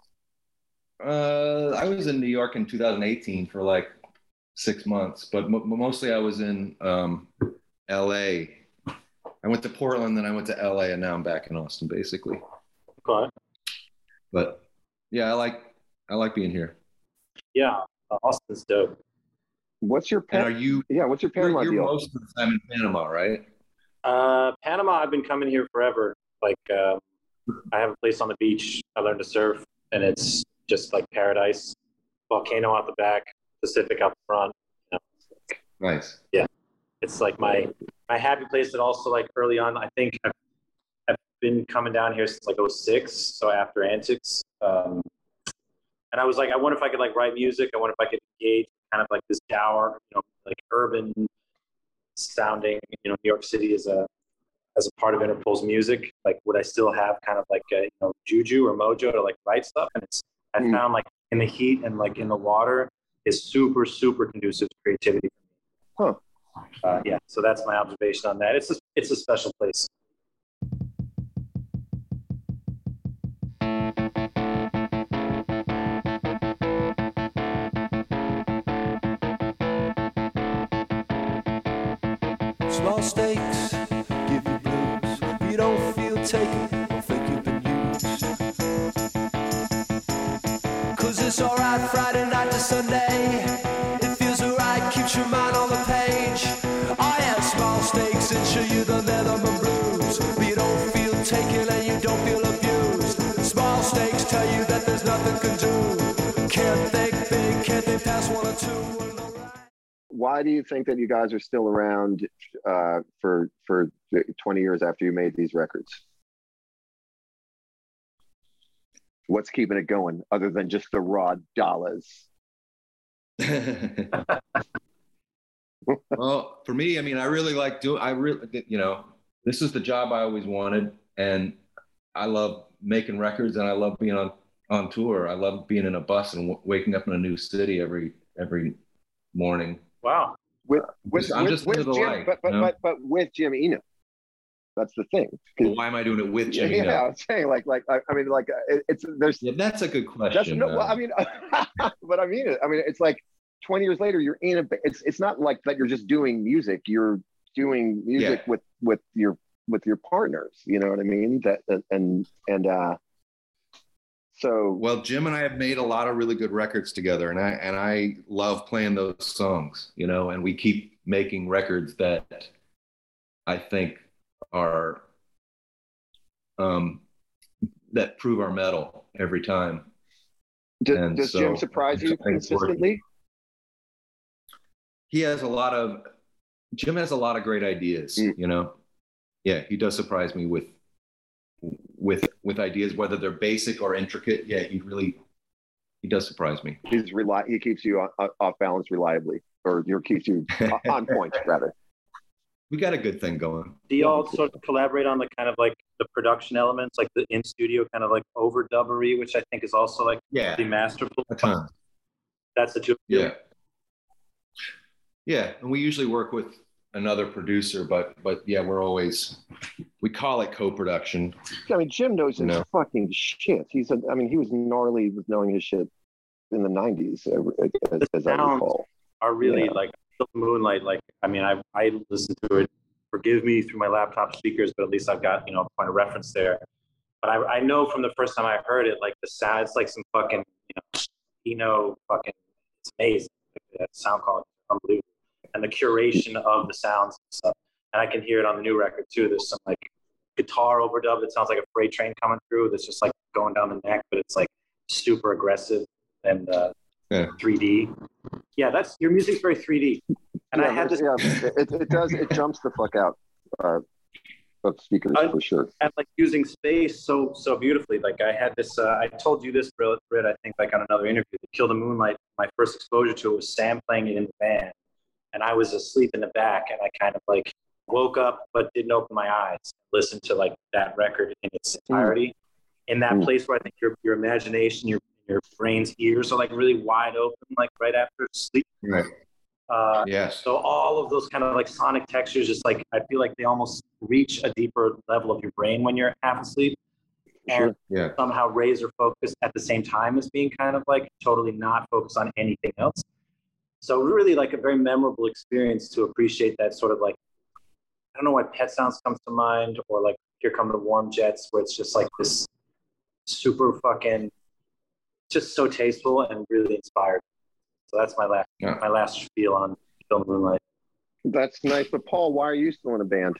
[SPEAKER 3] Uh, I was in New York in two thousand eighteen for like six months, but mo mostly I was in um, L A. I went to Portland, then I went to L A, and now I'm back in Austin, basically.
[SPEAKER 2] Okay.
[SPEAKER 3] But yeah, I like I like being here.
[SPEAKER 2] Yeah, uh, Austin's dope.
[SPEAKER 1] what's your
[SPEAKER 3] And are
[SPEAKER 1] Pan-
[SPEAKER 3] you?
[SPEAKER 1] yeah? What's your
[SPEAKER 3] You're,
[SPEAKER 1] Panama
[SPEAKER 3] you're
[SPEAKER 1] deal?
[SPEAKER 3] most of the time in Panama, right?
[SPEAKER 2] Uh, Panama, I've been coming here forever. Like, um, I have a place on the beach. I learned to surf, and it's just like paradise. Volcano out the back, Pacific out the front. You know,
[SPEAKER 3] Nice.
[SPEAKER 2] it's like my my happy place. And also, like early on, I think I've, I've been coming down here since like oh six. So after Antics, um, and I was like, I wonder if I could like write music. I wonder if I could engage kind of like this dour, you know, like urban sounding. You know, New York City is a as a part of Interpol's music. Like, would I still have kind of like a, you know, juju or mojo to like write stuff? And it's I
[SPEAKER 1] Mm.
[SPEAKER 2] found like in the heat and like in the water is super super conducive to creativity.
[SPEAKER 1] Huh.
[SPEAKER 2] Uh, yeah, so that's my observation on that. It's a, it's a special place.
[SPEAKER 5] Small stakes give you blues. If you don't feel taken, or think you've been used. Cause it's alright Friday night to Sunday. It feels alright, keeps your mind on the page. Oh yeah, small stakes ensure you the rhythm and blues. But you don't feel taken and you don't feel abused. Small stakes tell you that there's nothing can do. Can't think big, can't think past one or two.
[SPEAKER 1] Why do you think that you guys are still around uh, for for twenty years after you made these records? What's keeping it going other than just the raw dollars?
[SPEAKER 3] Well, for me, I mean, I really like doing, I really, you know, this is the job I always wanted. And I love making records and I love being on, on tour. I love being in a bus and w waking up in a new city every, every morning.
[SPEAKER 2] Wow.
[SPEAKER 1] With with,
[SPEAKER 3] I'm
[SPEAKER 1] with,
[SPEAKER 3] just
[SPEAKER 1] with
[SPEAKER 3] into the
[SPEAKER 1] Jim,
[SPEAKER 3] life,
[SPEAKER 1] but but,
[SPEAKER 3] you know?
[SPEAKER 1] but but with Jim Eno. That's the thing. 'Cause-
[SPEAKER 3] Well, why am I doing it with Jimmy?
[SPEAKER 1] yeah,
[SPEAKER 3] now?
[SPEAKER 1] I'm saying like like I, I mean like uh, it, it's there's
[SPEAKER 3] Yeah, that's a good
[SPEAKER 1] that's
[SPEAKER 3] question.
[SPEAKER 1] no, well,
[SPEAKER 3] uh,
[SPEAKER 1] I mean but I mean it. I mean it's like twenty years later you're in a it's it's not like that you're just doing music. You're doing music
[SPEAKER 3] Yeah.
[SPEAKER 1] with with your with your partners. You know what I mean? That that- and and uh so
[SPEAKER 3] Well, Jim and I have made a lot of really good records together, and I and I love playing those songs, you know. And we keep making records that I think are um, that prove our mettle every time.
[SPEAKER 1] does,
[SPEAKER 3] and
[SPEAKER 1] does
[SPEAKER 3] so
[SPEAKER 1] Jim surprise you
[SPEAKER 3] I think it's working.
[SPEAKER 1] consistently?
[SPEAKER 3] He has a lot of Jim has a lot of great ideas,
[SPEAKER 1] Mm.
[SPEAKER 3] you know. Yeah, he does surprise me with with with ideas, whether they're basic or intricate. Yeah, he really he does surprise me.
[SPEAKER 1] He's rely he keeps you on, off balance reliably, or you keeps you on point rather.
[SPEAKER 3] We got a good thing going.
[SPEAKER 2] Do y'all sort of collaborate on the kind of like the production elements, like the in studio kind of like overdubbery, which I think is also like
[SPEAKER 3] Yeah,
[SPEAKER 2] pretty masterful.
[SPEAKER 3] a ton.
[SPEAKER 2] That's the two. of you.
[SPEAKER 3] Yeah. Yeah, and we usually work with another producer, but but yeah, we're always we call it co-production.
[SPEAKER 1] I mean, Jim knows his
[SPEAKER 3] No.
[SPEAKER 1] fucking shit. He's a, I mean, he was gnarly with knowing his shit in the nineties, as, as I
[SPEAKER 2] sounds
[SPEAKER 1] recall.
[SPEAKER 2] Are really
[SPEAKER 1] Yeah.
[SPEAKER 2] like Moonlight. Like, I mean, I I listen to it. Forgive me through my laptop speakers, but at least I've got, you know, a point of reference there. But I, I know from the first time I heard it, like the sound, it's like some fucking, you know, Eno fucking, it's amazing. Like, that sound quality is unbelievable. And the curation of the sounds and stuff. And I can hear it on the new record too. There's some like guitar overdub that sounds like a freight train coming through that's just like going down the neck, but it's like super aggressive and uh,
[SPEAKER 3] Yeah.
[SPEAKER 2] three D. Yeah, that's, your music's very three D. And
[SPEAKER 1] yeah,
[SPEAKER 2] I had this,
[SPEAKER 1] yeah, it, it does, it jumps the fuck out uh, of speakers
[SPEAKER 2] I-
[SPEAKER 1] for sure.
[SPEAKER 2] and like using space so so beautifully. Like I had this, uh, I told you this, Britt, I think like on another interview, the Kill the Moonlight, my first exposure to it was Sam playing it in the band. And I was asleep in the back and I kind of like woke up but didn't open my eyes, listened to like that record in its entirety. In that
[SPEAKER 1] Mm.
[SPEAKER 2] place where I think your your imagination, your your brain's ears are like really wide open, like right after sleep.
[SPEAKER 3] Right.
[SPEAKER 2] Uh,
[SPEAKER 3] Yes.
[SPEAKER 2] So all of those kind of like sonic textures, just like I feel like they almost reach a deeper level of your brain when you're half asleep, and
[SPEAKER 3] Yeah.
[SPEAKER 2] somehow razor focused at the same time as being kind of like totally not focused on anything else. So really like a very memorable experience to appreciate that sort of like, I don't know why Pet Sounds comes to mind, or like Here Come the Warm Jets, where it's just like this super fucking, just so tasteful and really inspired. So that's my last
[SPEAKER 3] Yeah.
[SPEAKER 2] my last spiel on Film Moonlight.
[SPEAKER 1] That's nice. But Paul, why are you still in a band?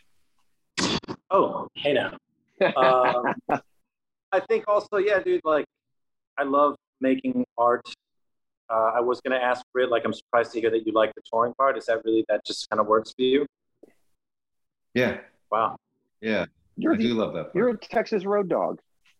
[SPEAKER 2] Oh, hey now. Um, I think also, yeah, dude, like I love making art. Uh, I was gonna ask Britt, like I'm surprised to hear that you like the touring part. Is that really, that just kind of works for you?
[SPEAKER 3] Yeah.
[SPEAKER 2] Wow.
[SPEAKER 3] Yeah.
[SPEAKER 1] You're,
[SPEAKER 3] I do love that.
[SPEAKER 1] you're
[SPEAKER 3] Part.
[SPEAKER 1] a Texas road dog.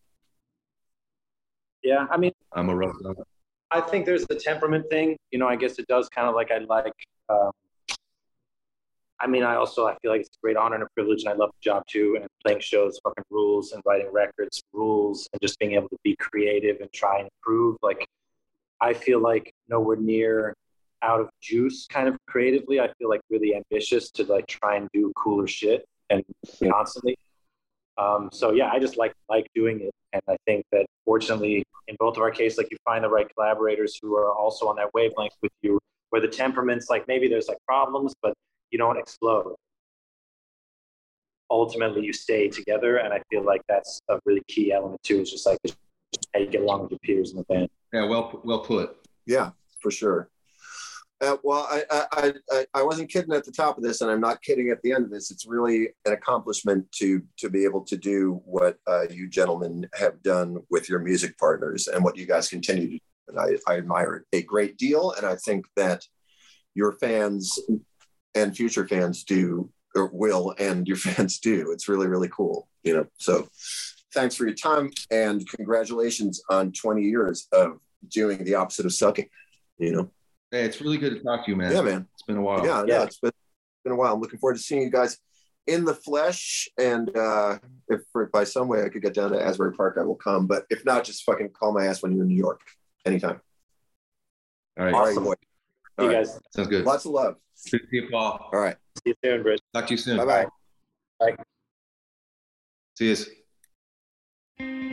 [SPEAKER 2] Yeah, I mean,
[SPEAKER 3] I'm a road dog.
[SPEAKER 2] I think there's the temperament thing. You know, I guess it does kind of like I like. Um, I mean, I also I feel like it's a great honor and a privilege, and I love the job too. And playing shows fucking rules, and writing records rules, and just being able to be creative and try and improve. Like, I feel like nowhere near out of juice, kind of creatively. I feel like really ambitious to like try and do cooler shit and constantly. Um, so yeah, I just like like doing it, and I think that fortunately, in both of our cases, like you find the right collaborators who are also on that wavelength with you, where the temperaments, like maybe there's like problems, but you don't explode. Ultimately, you stay together, and I feel like that's a really key element too. Is just like just how you get along with your peers in the band.
[SPEAKER 3] Yeah. Well. Well put.
[SPEAKER 4] Yeah, for sure. Uh, well, I, I I I wasn't kidding at the top of this, and I'm not kidding at the end of this. It's really an accomplishment to to be able to do what uh, you gentlemen have done with your music partners, and what you guys continue to do. And I, I admire it a great deal, and I think that your fans and future fans do, or will, and your fans do. It's really, really cool, you know. So, thanks for your time, and congratulations on twenty years of doing the opposite of sucking. You know.
[SPEAKER 3] Hey, it's really good to talk to you, man.
[SPEAKER 4] Yeah, man.
[SPEAKER 3] It's been a while.
[SPEAKER 4] Yeah,
[SPEAKER 2] Yeah.
[SPEAKER 4] no, it's been, been a while. I'm looking forward to seeing you guys in the flesh. And uh, if for, by some way I could get down to Asbury Park, I will come. But if not, just fucking call my ass when you're in New York. Anytime.
[SPEAKER 3] All right.
[SPEAKER 4] All right,
[SPEAKER 2] Awesome.
[SPEAKER 4] boy.
[SPEAKER 2] See
[SPEAKER 4] All
[SPEAKER 2] you
[SPEAKER 4] right.
[SPEAKER 2] guys.
[SPEAKER 3] Sounds good.
[SPEAKER 4] Lots of love.
[SPEAKER 3] Good to see you, Paul.
[SPEAKER 4] All right.
[SPEAKER 2] See you soon, Britt.
[SPEAKER 3] Talk to you soon.
[SPEAKER 4] Bye-bye.
[SPEAKER 2] Bye.
[SPEAKER 3] See you.